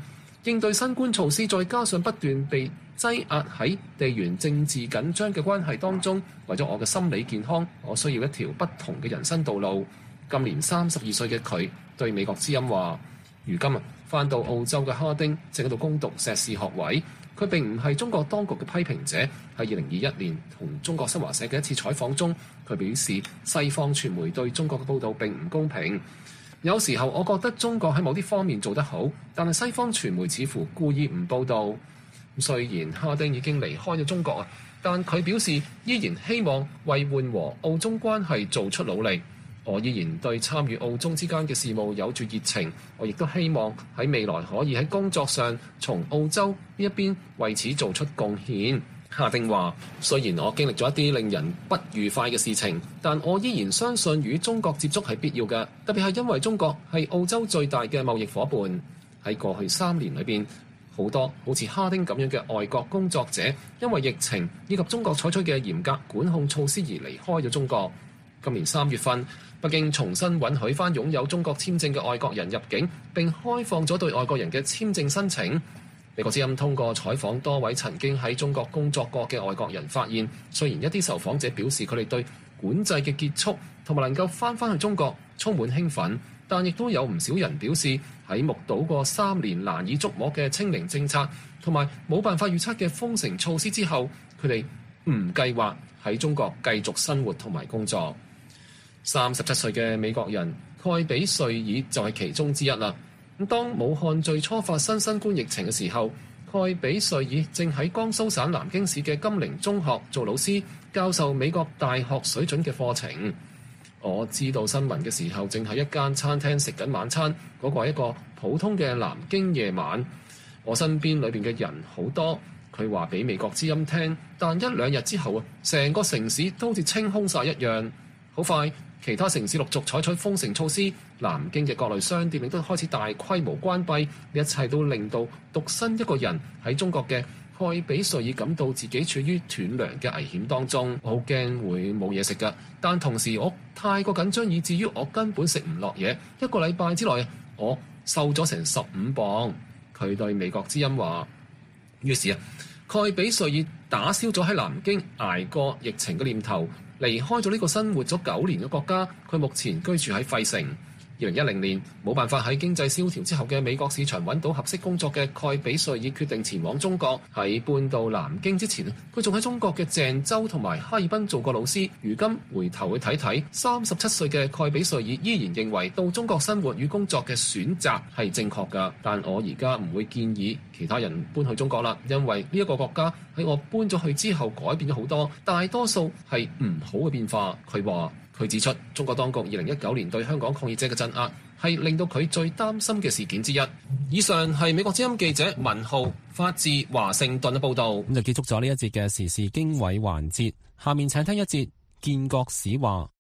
應對新冠措施，再加上不斷被擠壓喺地緣政治緊張嘅關係當中，為咗我嘅心理健康，我需要一條不同嘅人生道路。今年32歲嘅佢對美國之音話：如今返到澳洲嘅哈丁正喺度攻讀碩士學位。佢並唔係中國當局嘅批評者。喺2021年同中國新華社嘅一次採訪中，佢表示西方傳媒對中國嘅報導並唔公平。有時候我覺得中國喺某啲方面做得好，但係西方傳媒似乎故意唔報導。雖然哈丁已經離開咗中國，但佢表示依然希望為緩和澳中關係做出努力。我依然對參與澳中之間嘅事務有住熱情，我亦都希望喺未來可以喺工作上從澳洲呢一邊為此做出貢獻。哈丁話：雖然我經歷咗一啲令人不愉快嘅事情，但我依然相信與中國接觸係必要嘅，特別係因為中國係澳洲最大嘅貿易夥伴。喺過去3年裏邊，好多好似哈丁咁樣嘅外國工作者，因為疫情以及中國採取嘅嚴格管控措施而離開咗中國。今年3月份，北京重新允許返擁有中國簽證嘅外國人入境，並開放咗對外國人嘅簽證申請。美國之音通過採訪多位曾經喺中國工作過嘅外國人，發現雖然一啲受訪者表示佢哋對管制嘅結束同埋能夠返去中國充滿興奮，但亦都有唔少人表示喺目睹過3年難以捉摸嘅清零政策同埋冇辦法預測嘅封城措施之後，佢哋唔計劃喺中國繼續生活同埋工作。37歲嘅美國人蓋比瑞爾就係其中之一啦。咁當武漢最初發生新冠疫情嘅時候，蓋比瑞爾正喺江蘇省南京市嘅金陵中學做老師，教授美國大學水準嘅課程。我知道新聞嘅時候，正喺一間餐廳食緊晚餐，嗰個係一個普通嘅南京夜晚。我身邊裏邊嘅人好多，佢話俾美國之音聽，但1-2日之後啊，成個城市都好似清空晒一樣。好快，其他城市陸續採取封城措施，南京嘅各類商店亦都開始大規模關閉，一切都令到獨身一個人喺中國嘅蓋比瑞爾感到自己處於斷糧嘅危險當中。我好驚會冇嘢食㗎，但同時我太過緊張，以至於我根本食唔落嘢。1個禮拜之內，我瘦咗成15磅。佢對美國之音話，於是蓋比瑞爾打消咗喺南京捱過疫情嘅念頭，離開咗呢個生活咗9年嘅國家。佢目前居住喺費城。2010年冇辦法喺經濟蕭條之後嘅美國市場揾到合適工作嘅蓋比瑞爾決定前往中國。喺搬到南京之前，佢仲喺中國嘅鄭州同埋哈爾濱做過老師。如今回頭去睇睇，37歲嘅蓋比瑞爾依然認為到中國生活與工作嘅選擇係正確㗎。但我而家唔會建議其他人搬去中國啦，因為呢一個國家喺我搬咗去之後改變咗好多，大多數係唔好嘅變化。佢指出，中國當局2019年對香港抗議者嘅鎮壓係令到佢最擔心嘅事件之一。以上係美國之音記者文浩發自華盛頓嘅報導。 咁就結束咗呢一節嘅時事經緯環節。下面請聽一節建國史話。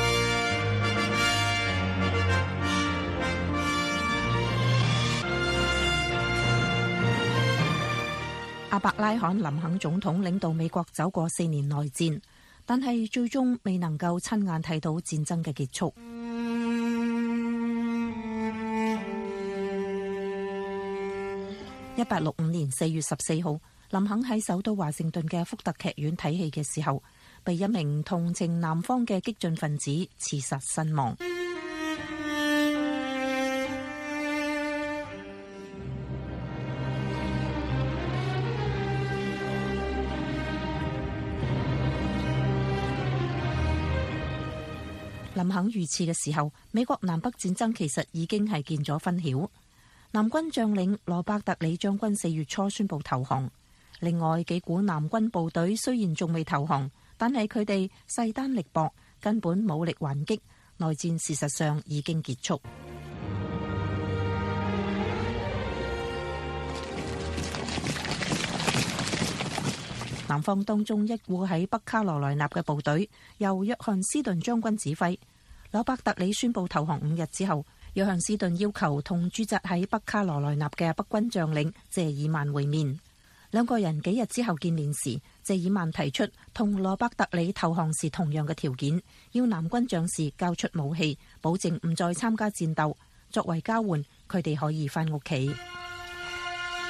阿伯拉罕林肯總統領導美國走過4年內戰，但係最終未能夠親眼睇到戰爭嘅結束。1865年4月14號，林肯喺首都華盛頓嘅福特劇院睇戲嘅時候，被一名同情南方嘅激進分子刺殺身亡。林肯遇刺嘅時候，美國南北戰爭其實已經係見咗分曉。南軍將領羅伯特里將軍4月初宣布投降。另外幾股南軍部隊雖然仲未投降，但係佢哋勢單力薄，根本冇力還擊。內戰事實上已經結束。南方當中一股喺北卡羅來納嘅部隊由約翰斯頓將軍指揮。羅伯特里宣布投降5日之後，約翰斯頓要求同駐紮喺北卡羅來納嘅北軍將領謝爾曼會面。兩個人幾日之後見面時，謝爾曼提出同羅伯特里投降時同樣嘅條件，要南軍將士交出武器，保證唔再參加戰鬥。作為交換，佢哋可以返屋企。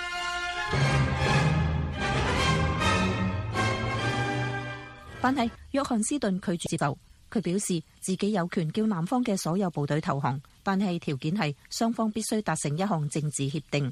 但係約翰斯頓拒絕接受。佢表示自己有權叫南方嘅所有部隊投降，但係條件係雙方必須達成一項政治協定。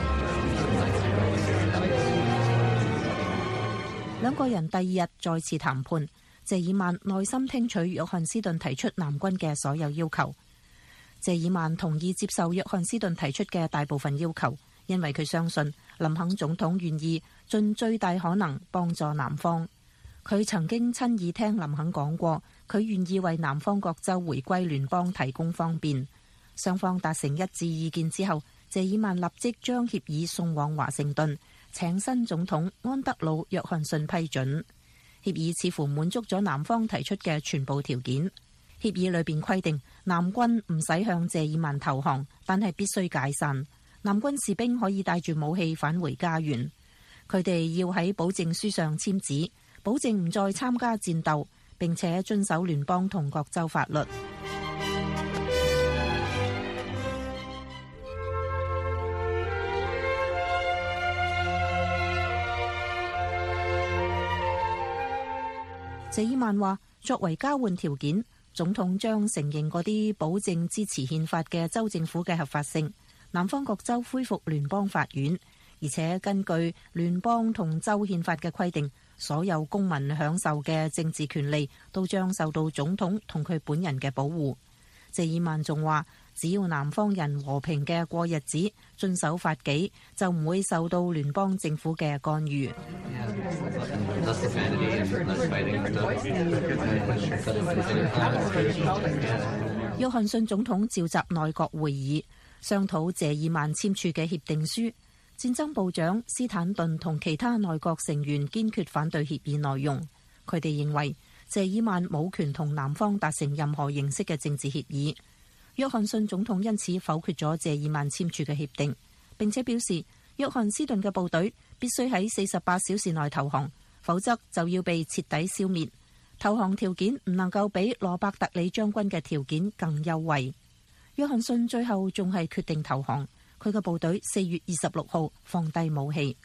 兩個人第二日再次談判，謝爾曼耐心聽取約翰斯頓提出南軍嘅所有要求。謝爾曼同意接受約翰斯頓提出嘅大部分要求，因為佢相信林肯總統願意盡最大可能幫助南方。佢曾經親耳聽林肯講過，佢願意為南方各州回歸聯邦提供方便。雙方達成一致意見之後，謝爾曼立即將協議送往華盛頓，請新總統安德魯約翰遜批准。協議似乎滿足咗南方提出嘅全部條件。協議裏邊規定，南軍唔使向謝爾曼投降，但係必須解散。南軍士兵可以帶住武器返回家園。佢哋要喺保證書上簽字，保證唔再參加戰鬥，並且遵守聯邦同各州法律。謝爾曼話，作為交換條件，總統將承認嗰啲保證支持憲法嘅州政府嘅合法性。南方各州恢復聯邦法院，而且根據聯邦同州憲法嘅規定，所有公民享受嘅政治權利都將受到總統同佢本人嘅保護。謝爾曼仲話，只要南方人和平嘅過日子，遵守法紀，就唔會受到聯邦政府嘅干預。約翰遜總統召集內閣會議，商討謝爾曼簽署嘅協定書。戰爭部長斯坦頓同其他內閣成員堅決反對協議內容。佢哋認為謝爾曼冇權同南方達成任何形式嘅政治協議。約翰遜總統因此否決咗謝爾曼簽署嘅協定，並且表示約翰斯頓嘅部隊必須喺48小時內投降，否則就要被徹底消滅。投降條件唔能夠比羅伯特里將軍嘅條件更優惠。約翰遜最後仲係決定投降。佢嘅部隊4月26號放低武器。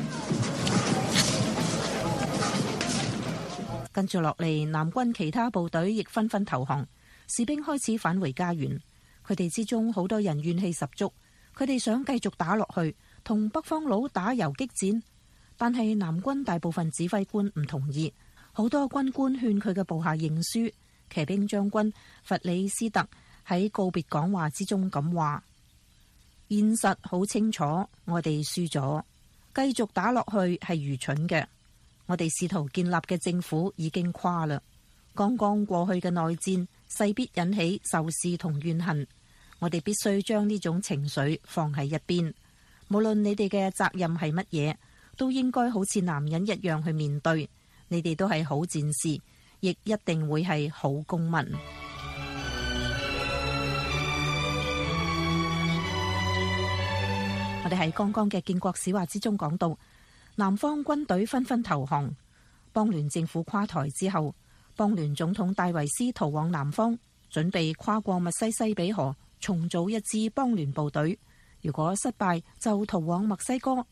跟住落嚟，南軍其他部隊亦紛紛投降，士兵開始返回家園。佢哋之中好多人怨氣十足，佢哋想繼續打落去，同北方佬打游擊戰。但係南軍大部分指揮官唔同意，好多軍官勸佢嘅部下認輸。騎兵將軍弗里斯特喺告別講話之中咁話：現實好清楚，我哋輸咗，繼續打落去係愚蠢嘅。我哋試圖建立嘅政府已經垮啦。剛剛過去嘅內戰勢必引起仇視同怨恨，我哋必須將呢種情緒放喺一邊。無論你哋嘅責任係乜嘢，都應該好似男人一樣去面對。你哋都係好戰士，亦一定會係好公民。我哋喺剛剛嘅建國史話之中講到，南方軍隊紛紛投降，邦聯政府垮台之後，邦聯總統戴維斯逃往南方，準備跨過密西西比河，重組一支邦聯部隊。如果失敗，就逃往墨西哥。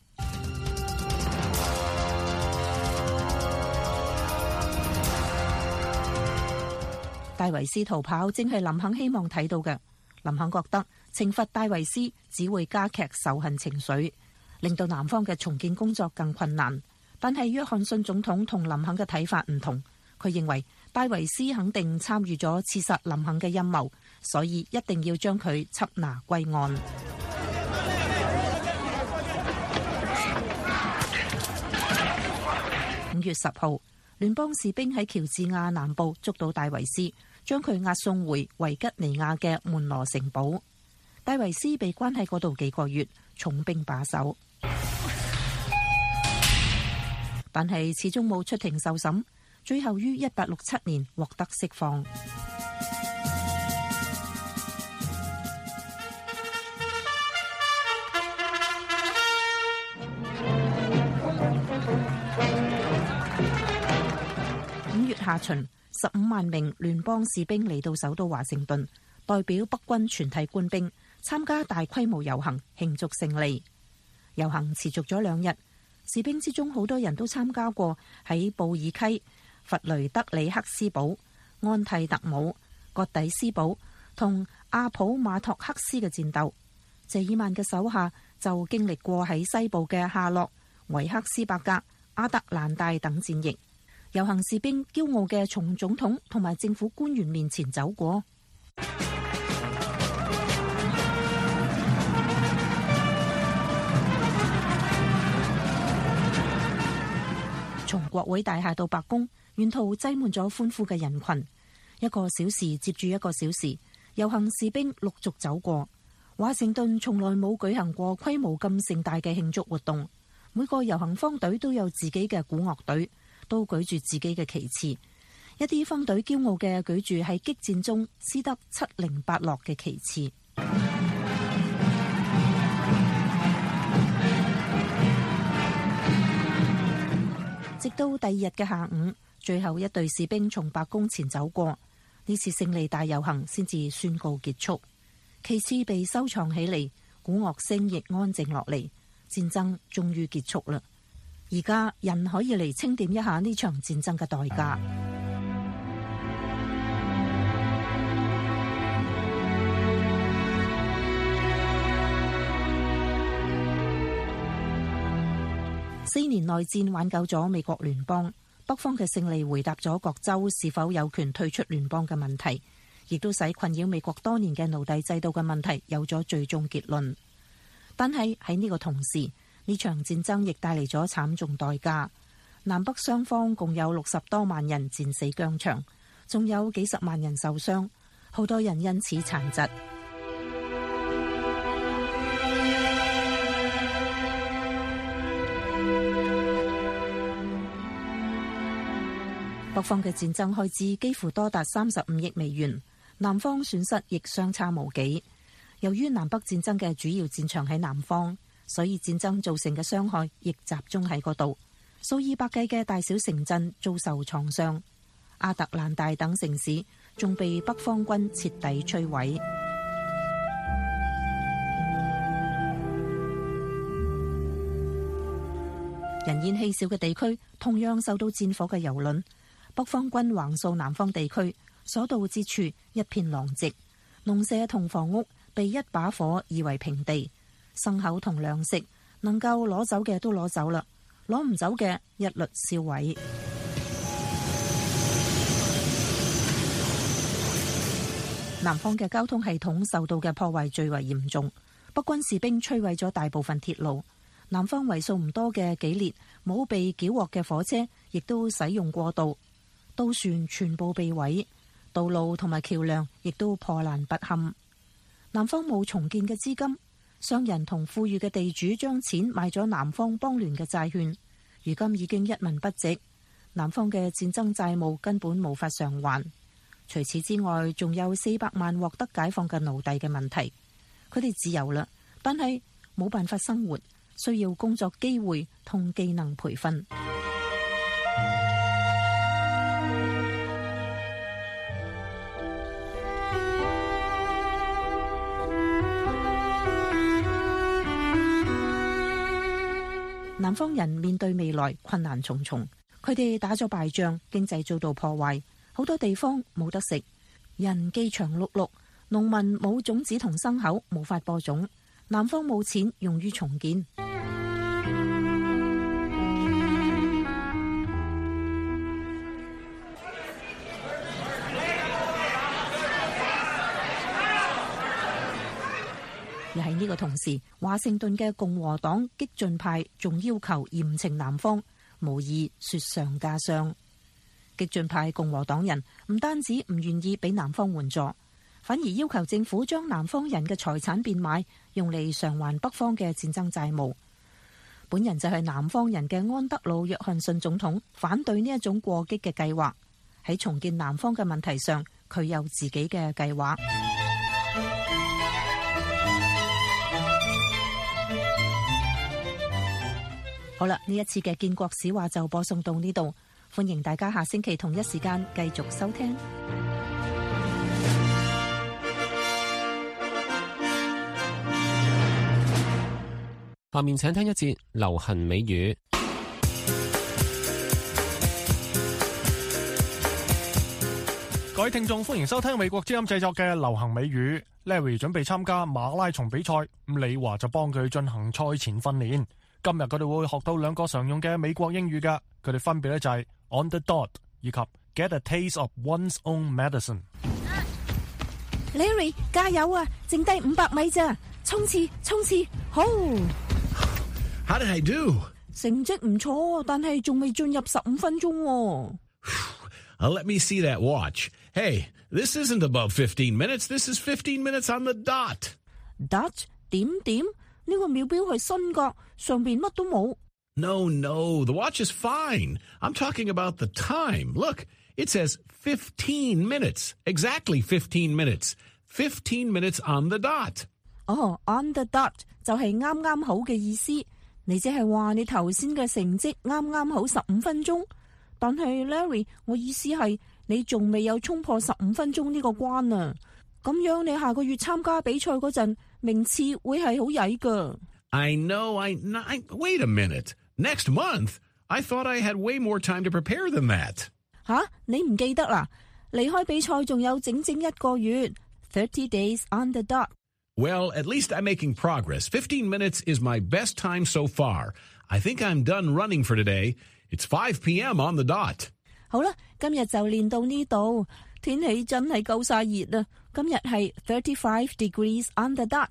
戴維斯逃跑正係林肯希望睇到嘅。林肯覺得懲罰戴維斯只會加劇仇恨情緒，令到南方嘅重建工作更困難。但係約翰遜總統同林肯嘅睇法唔同，佢認為戴維斯肯定參與咗刺殺林肯嘅陰謀，所以一定要將佢緝拿歸案。5月10號，聯邦士兵喺喬治亞南部捉到戴維斯，將佢押送回維吉尼亞嘅門羅城堡。戴維斯被關喺嗰度幾個月，重兵把守，但係始終冇出庭受審，最後於1867年獲得釋放。5月下旬，15萬名聯邦士兵嚟到首都華盛頓，代表北軍全體官兵參加大規模遊行慶祝勝利。遊行持續咗2日，士兵之中好多人都參加過喺布爾溪、 弗雷德里克斯堡、安蒂特姆、葛底斯堡同阿普馬托克斯嘅戰鬥。謝爾曼嘅手下就經歷過喺西部嘅夏洛、維克斯伯格、阿特蘭大等戰役。遊行士兵驕傲嘅從總統同埋政府官員面前走過。從國會大廈到白宮，沿途擠滿咗歡呼嘅人群。一個小時接住一個小時，遊行士兵陸續走過。華盛頓從來冇舉行過規模咁盛大嘅慶祝活動。每個遊行方隊都有自己嘅鼓樂隊，都舉住自己嘅旗幟。一啲方隊驕傲嘅舉住喺激戰中斯德708落嘅旗幟。直到第二日嘅下午，最後一隊士兵從白宮前走過，呢次勝利大遊行先至宣告結束。旗幟被收藏起嚟，鼓樂聲亦安靜落嚟，戰爭終於結束啦。而家人可以嚟清點一下呢場戰爭嘅代價。4年內戰挽救咗美國聯邦，北方嘅勝利回答咗各州是否有權退出聯邦嘅問題，亦都使困擾美國多年嘅奴隸制度嘅問題有咗最終結論。但係喺呢個同時，呢場戰爭亦帶嚟咗慘重代價。南北雙方共有60多萬人戰死疆場，仲有幾十萬人受傷，好多人因此殘疾。北方嘅戰爭開支幾乎多達35億美元，南方損失亦相差無幾。由於南北戰爭嘅主要戰場喺南方，所以戰爭造成嘅傷害亦集中喺嗰度。數以百計嘅大小城鎮遭受創傷，亞特蘭大等城市仲被北方軍徹底摧毀。人煙稀少嘅地區同樣受到戰火嘅蹂躪。北方軍橫掃南方地區，所到之處一片狼藉，農舍同房屋被一把火夷為平地，牲口同糧食能夠攞走嘅都攞走啦，攞唔走嘅一律燒毀。南方嘅交通系統受到嘅破壞最為嚴重，北軍士兵摧毀咗大部分鐵路，南方為數唔多嘅幾列冇被繳獲嘅火車亦都使用過度。渡船全部被毀，道路同埋橋梁亦都破爛不堪。南方冇重建嘅資金，商人同富裕嘅地主將錢買咗南方邦聯嘅債券，如今已經一文不值。南方嘅戰爭債務根本無法償還。除此之外，仲有400萬獲得解放嘅奴隸嘅問題。佢哋自由啦，但係冇辦法生活，需要工作機會同技能培訓。南方人面對未來困難重重，佢哋打咗敗仗，經濟遭到破壞，好多地方冇得食，人飢腸轆轆，農民冇種子同牲口，無法播種，南方冇錢用於重建。而喺呢個同時，華盛頓嘅共和黨激進派仲要求嚴懲南方，無疑雪上加霜。激進派共和黨人唔單止唔願意俾南方援助，反而要求政府將南方人嘅財產變賣，用嚟償還北方嘅戰爭債務。本人就係南方人嘅安德魯約翰遜總統，反對呢一種過激嘅計劃。喺重建南方嘅問題上，佢有自己嘅計劃。好啦，呢一次嘅建國史話就播送到呢度，歡迎大家下星期同一時間繼續收聽。 下面請聽一節流行美語。 位聽眾，歡迎收聽美國之音製作嘅流行美語。Larry 準備參加馬拉松比賽，咁李華就幫佢進行賽前訓練。今日佢哋會學到兩個常用嘅美國英語噶，佢哋分別咧就係 on the dot 以及 get a taste of one's own medicine。Larry 加油啊！剩低500米咋，衝刺衝刺，好！ How did I do？ 成績唔錯，但係仲未進入15分鐘喎。 Let me see that watch. Hey, this isn't about 15 minutes. This is 15 minutes on the dot. Dot 點點呢個秒表係新㗎，上邊乜都冇。 No, the watch is fine. I'm talking about the time. Look, it says 15 minutes. Exactly 15 minutes. 15 minutes on the dot. On the dot 就係啱啱好嘅意思。你即係話你頭先嘅成績啱啱好15分鐘。但係 Larry， 我意思係你仲未有衝破15分鐘呢個關啊！咁樣你下個月參加比賽嗰陣，名次會係好曳噶。 I know. Wait a minute. Next month? I thought I had way more time to prepare than that. 吓，你唔記得啦？離開比賽仲有整整1個月 ，30 days on the dot. Well, at least I'm making progress. 15 minutes is my best time so far. I think I'm done running for today.It's 5 p.m. on the dot. 好啦，今日就練到呢度。天氣真係夠晒熱啊！今日係35 degrees on the dot，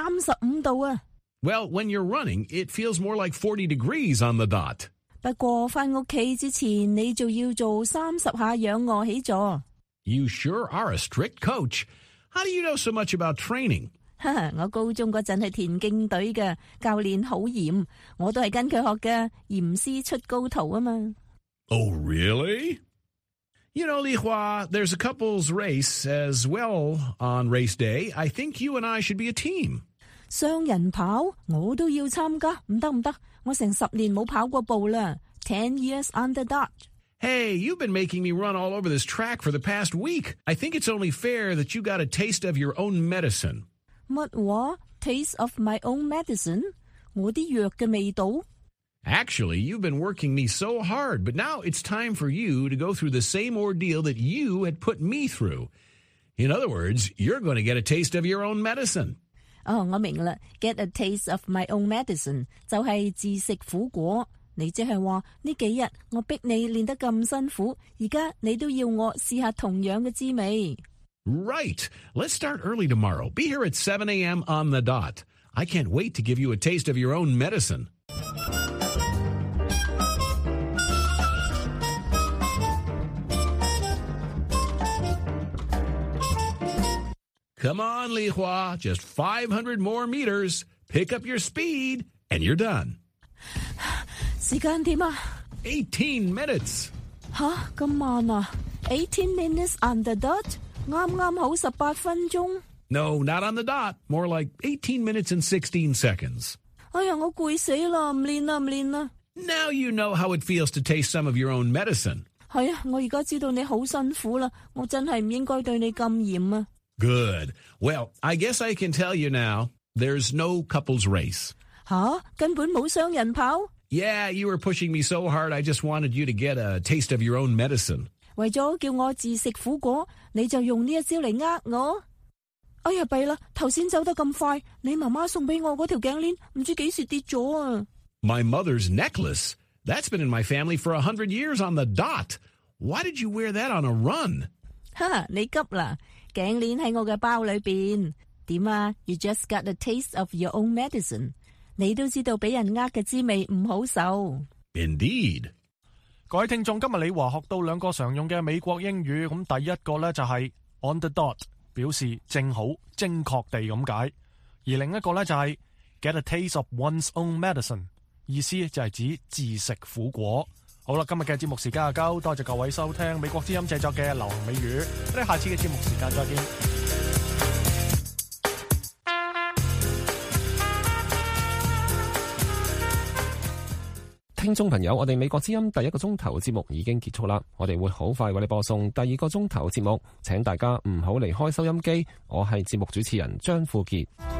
35度啊。 Well, when you're running, it feels more like 40 degrees on the dot. 不過返屋企之前，你就要做30下仰臥起坐。 You sure are a strict coach. How do you know so much about training? 我高中嗰陣係田徑隊嘅，教練好嚴，我都係跟佢學嘅，嚴師出高徒啊嘛。 Oh, really? You know, Li Hua, there's a couples race as well on race day. I think you and I should be a team. 雙人跑我都要參加，唔得，我成10年冇跑過步啦。10 years on the dot. Hey, you've been making me run all over this track for the past week. I think it's only fair that you got a taste of your own medicine. 乜話 ？Taste of my own medicine？ 我啲藥嘅味道。 Actually, you've been working me so hard, but now it's time for you to go through the same ordeal that you had put me through. In other words, you're going to get a taste of your own medicine. 我明啦 ，get a taste of my own medicine 就係自食苦果。你即係話呢幾日我逼你練得咁辛苦，而家你都要我試下同樣嘅滋味。 Right. Let's start early tomorrow. Be here at 7 a.m. on the dot. I can't wait to give you a taste of your own medicine. Come on, Li Hua. Just 500 more meters. Pick up your speed, and you're done. 時間點啊 ？18 minutes. 吓，咁慢啊？18 minutes on the dot？啱啱好18分鐘。 No, not on the dot. More like 18 minutes and 16 seconds. 哎呀，我攰死啦，唔練啦。 Now you know how it feels to taste some of your own medicine. 係啊，我而家知道你好辛苦啦，我真係唔應該對你咁嚴啊。 Good. Well, I guess I can tell you now, there's no couples race. 吓，根本冇雙人跑。 Yeah, you were pushing me so hard, I just wanted you to get a taste of your own medicine. 為咗叫我自食苦果，你就用呢一招嚟呃我。哎呀，弊啦！頭先走得咁快，你媽媽送俾我嗰條頸鏈唔知幾時跌咗啊！ My mother's necklace? That's been in my family for 100 years on the dot. Why did you wear that on a run? 哈，你急啦！頸鏈喺我嘅包裏邊。點啊 ？You just got a taste of your own medicine. 你都知道俾人呃嘅滋味唔好受。 Indeed. 各位聽眾，今日李華學到兩個常用嘅美國英語，咁第一個呢就係 on the dot， 表示正好、精確地咁解；而另一個呢就係 get a taste of one's own medicine， 意思就係指自食苦果。好啦，今日嘅節目時間就夠，多謝各位收聽美國之音製作嘅流行美語，我哋下次嘅節目時間再見。 聽眾朋友，我哋美國之音第一個鐘頭節目已經結束啦，我哋會好快為你播送第二個鐘頭節目，請大家唔好離開收音機。我係節目主持人張富傑。